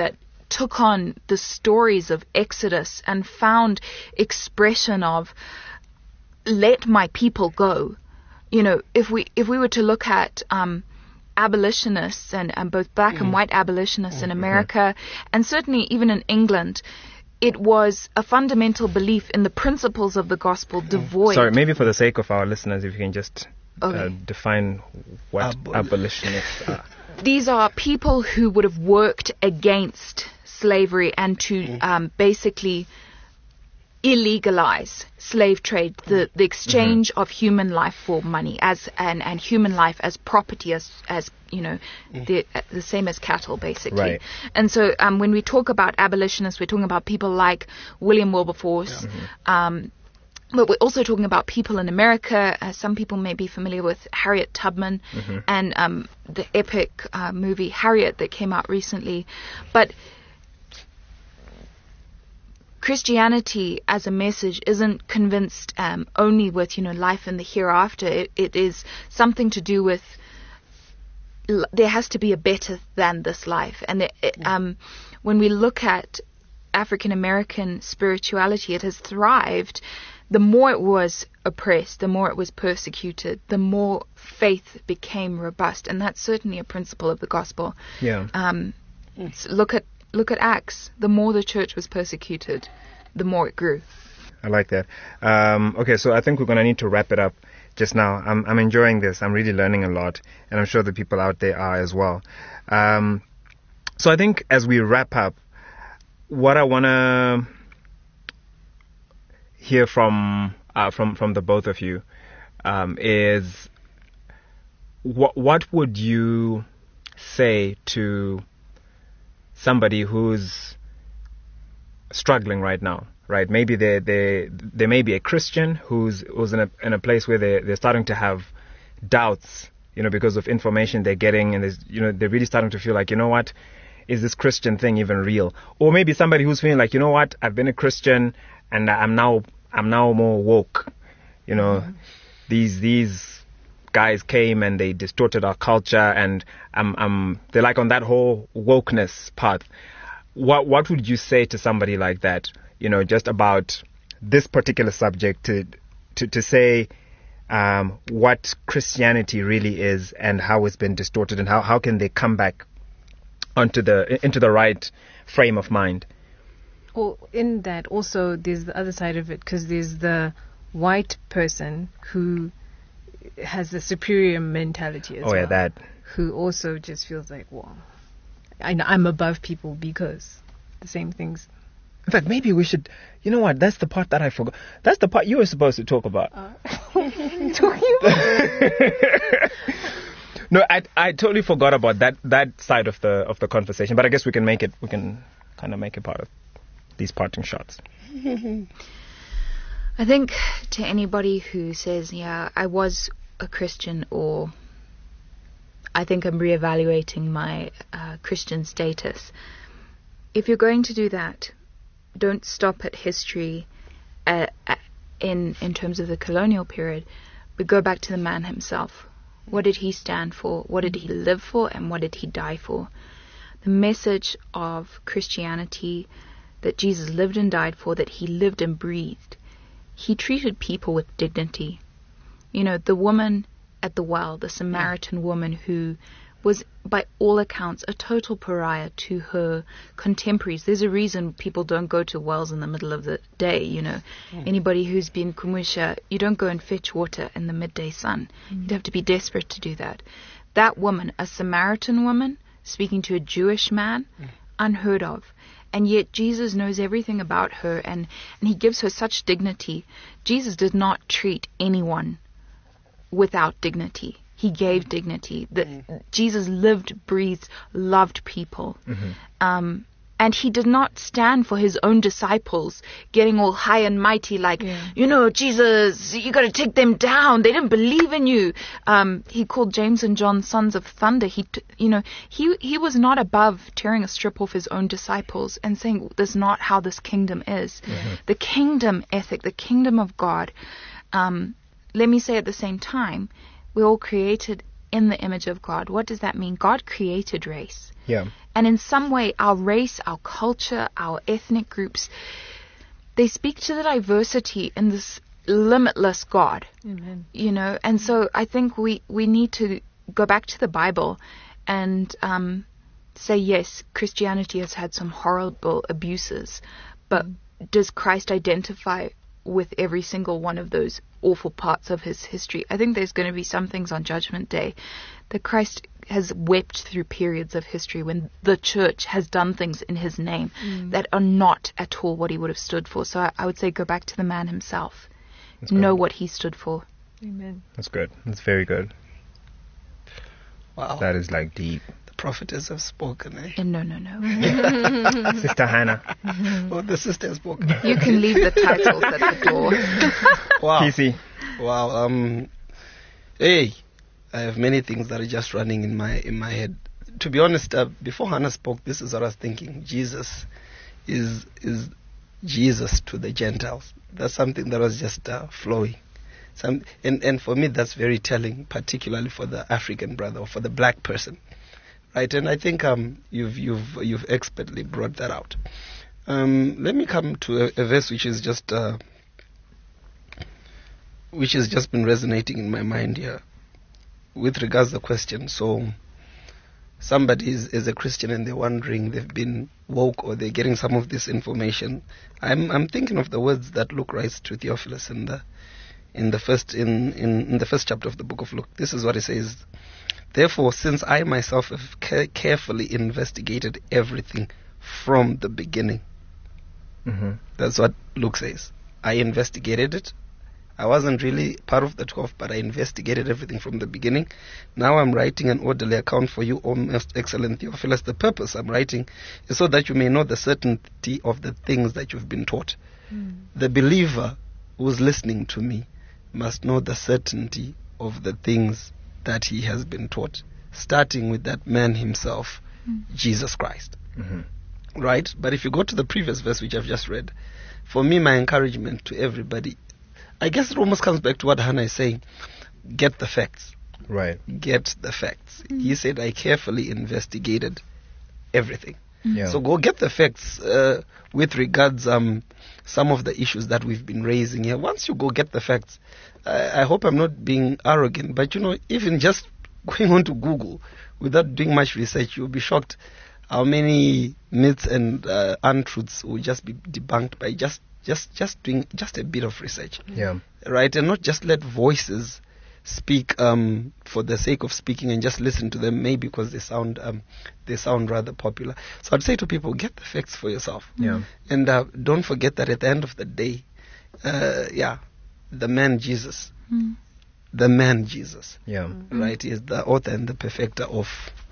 D: took on the stories of Exodus and found expression of, let my people go. You know, if we if we were to look at um, abolitionists and, and both black mm. and white abolitionists mm-hmm. in America, and certainly even in England, it was a fundamental belief in the principles of the gospel devoid.
C: Sorry, maybe for the sake of our listeners, if you can just
D: okay.
C: uh, define what
E: Abol-
C: abolitionists are.
D: These are people who would have worked against slavery and to mm. um, basically illegalize slave trade, the, the exchange mm-hmm. of human life for money, as and, and human life as property, as as you know, mm. the the same as cattle, basically.
C: Right.
D: And so um, when we talk about abolitionists, we're talking about people like William Wilberforce. Yeah. Mm-hmm. Um, but we're also talking about people in America. Uh, some people may be familiar with Harriet Tubman mm-hmm. and um, the epic uh, movie Harriet that came out recently. But Christianity as a message isn't convinced um, only with, you know, life in the hereafter. It, it is something to do with l- there has to be a better than this life. And it, it, um, when we look at African American spirituality, it has thrived. The more it was oppressed, the more it was persecuted, the more faith became robust. And that's certainly a principle of the gospel.
C: Yeah.
D: Um, so look at Look at Acts. The more the church was persecuted, the more it grew.
C: I like that. Um, okay, so I think we're going to need to wrap it up just now. I'm, I'm enjoying this. I'm really learning a lot, and I'm sure the people out there are as well. Um, so I think as we wrap up, what I want to hear from uh, from from the both of you um, is what what would you say to somebody who's struggling right now, right? Maybe they they they may be a Christian who's who's in a in a place where they they're starting to have doubts, you know, because of information they're getting, and there's, you know, they're really starting to feel like, you know what, is this Christian thing even real? Or maybe somebody who's feeling like, you know what, I've been a Christian and I'm now I'm now more woke, you know, mm-hmm. these these guys came and they distorted our culture, and um, um, they're like on that whole wokeness path. What what would you say to somebody like that, you know, just about this particular subject, to to, to say um, what Christianity really is and how it's been distorted, and how, how can they come back onto the into the right frame of mind?
F: Well, in that also there's the other side of it, because there's the white person who has the superior mentality as
C: oh,
F: well.
C: Oh yeah, that.
F: Who also just feels like, well, I, I'm above people because the same things.
C: In fact, maybe we should, you know what, that's the part that I forgot. That's the part you were supposed to talk about. Uh, talking about? No, I I totally forgot about that, that side of the of the conversation, but I guess we can make it, we can kind of make it part of these parting shots.
D: I think to anybody who says, yeah, I was a Christian, or I think I'm reevaluating my uh, Christian status, if you're going to do that, don't stop at history uh, in in terms of the colonial period, but go back to the man himself. What did he stand for? What did he live for? And what did he die for? The message of Christianity that Jesus lived and died for, that he lived and breathed. He treated people with dignity. You know, the woman at the well, the Samaritan woman who was, by all accounts, a total pariah to her contemporaries. There's a reason people don't go to wells in the middle of the day, you know. Mm. Anybody who's been Kumusha, you don't go and fetch water in the midday sun. Mm. You'd have to be desperate to do that. That woman, a Samaritan woman, speaking to a Jewish man, mm. unheard of. And yet Jesus knows everything about her, and, and he gives her such dignity. Jesus did not treat anyone without dignity. He gave dignity. The, mm-hmm. Jesus lived, breathed, loved people. Mm-hmm. Um, and he did not stand for his own disciples getting all high and mighty like, yeah. you know, Jesus, you got to take them down. They didn't believe in you. Um, he called James and John sons of thunder. He, t- you know, he he was not above tearing a strip off his own disciples and saying, that's not how this kingdom is. Mm-hmm. The kingdom ethic, the kingdom of God. Um, let me say at the same time, we're all created in the image of God. What does that mean? God created race.
C: Yeah.
D: And in some way, our race, our culture, our ethnic groups, they speak to the diversity in this limitless God.
F: Amen.
D: You know, and so I think we, we need to go back to the Bible and um, say, yes, Christianity has had some horrible abuses, but mm. does Christ identify with every single one of those awful parts of his history? I think there's going to be some things on Judgment Day that Christ has wept through periods of history when the church has done things in his name mm. that are not at all what he would have stood for. So I, I would say go back to the man himself.
C: That's
D: know
C: good.
D: what he stood for.
F: Amen.
C: That's good. That's very good.
E: Wow.
C: That is like deep.
E: The prophetess have spoken, eh?
D: And no, no, no.
C: Sister Hannah.
E: Oh, the sister has spoken.
D: You can leave the titles at the door.
E: Wow.
C: P C.
E: Wow. Um, hey, I have many things that are just running in my in my head. To be honest, uh, before Hannah spoke, this is what I was thinking. Jesus is is Jesus to the Gentiles. That's something that was just uh, flowing. Some, and, and for me, that's very telling, particularly for the African brother or for the black person, right? And I think um, you've you've you've expertly brought that out. Um, let me come to a, a verse which is just uh, which has just been resonating in my mind here, with regards to the question. So, somebody is, is a Christian and they're wondering, they've been woke or they're getting some of this information. I'm I'm thinking of the words that Luke writes to Theophilus in the in the first in, in, in the first chapter of the book of Luke. This is what he says: "Therefore, since I myself have ca- carefully investigated everything from the beginning."
C: Mm-hmm.
E: That's what Luke says. I investigated it. I wasn't really part of the twelve, but I investigated everything from the beginning. Now I'm writing an orderly account for you, O most excellent Theophilus. The purpose I'm writing is so that you may know the certainty of the things that you've been taught. Mm. The believer who's listening to me must know the certainty of the things that he has been taught, starting with that man himself, mm. Jesus Christ. Mm-hmm. Right? But if you go to the previous verse, which I've just read, for me, my encouragement to everybody, I guess it almost comes back to what Hannah is saying. Get the facts.
C: Right.
E: Get the facts. Mm. He said, I carefully investigated everything.
C: Yeah.
E: So go get the facts uh, with regards um some of the issues that we've been raising here. Once you go get the facts, I, I hope I'm not being arrogant, but you know, even just going on to Google without doing much research, you'll be shocked how many myths and uh, untruths will just be debunked by just just just doing just a bit of research.
C: Yeah.
E: Right, and not just let voices speak um, for the sake of speaking and just listen to them, maybe because they sound um, they sound rather popular. So I'd say to people, get the facts for yourself.
C: Yeah.
E: And uh, don't forget that at the end of the day, uh, yeah, the man Jesus, mm. the man Jesus,
C: yeah,
E: mm-hmm. right, is the author and the perfecter of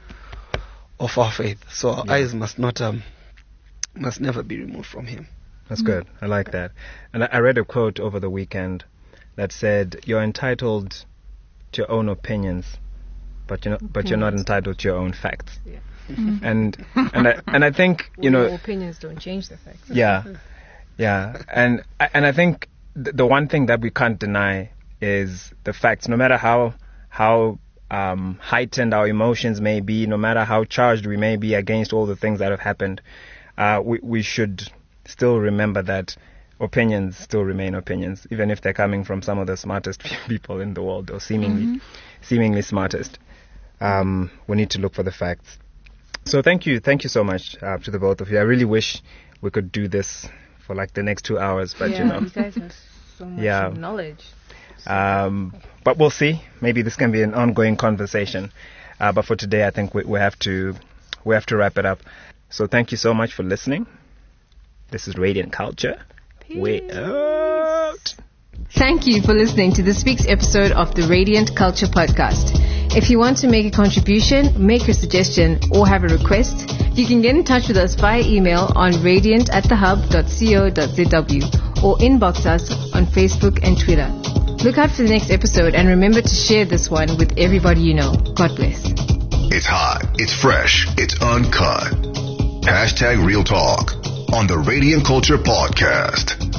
E: of our faith. So our
C: yeah.
E: eyes must not um, must never be removed from him.
C: That's mm. good. I like that. And I, I read a quote over the weekend that said, "You're entitled to your own opinions, but you're not, but you're not entitled to your own facts."
F: Yeah.
D: Mm-hmm.
C: And and I, and I think you
F: well,
C: know
F: your opinions don't change the facts.
C: Yeah, yeah, and and I think th- the one thing that we can't deny is the facts. No matter how how um, heightened our emotions may be, no matter how charged we may be against all the things that have happened, uh, we we should still remember that opinions still remain opinions, even if they're coming from some of the smartest people in the world, or seemingly mm-hmm. seemingly smartest. Um, we need to look for the facts. So thank you, thank you so much uh, to the both of you. I really wish we could do this for like the next two hours, but
F: yeah,
C: you know,
F: you guys have so much
C: yeah.
F: knowledge.
C: Um, but we'll see. Maybe this can be an ongoing conversation. Uh, but for today, I think we, we have to we have to wrap it up. So thank you so much for listening. This is Radiant Culture. We're out.
F: Thank you for listening to this week's episode of the Radiant Culture Podcast. If you want to make a contribution, make a suggestion, or have a request, you can get in touch with us via email on radiant at the hub dot co dot z w or inbox us on Facebook and Twitter. Look out for the next episode and remember to share this one with everybody you know. God bless.
A: It's hot, it's fresh, it's uncut. Hashtag Real Talk on the Radiant Culture Podcast.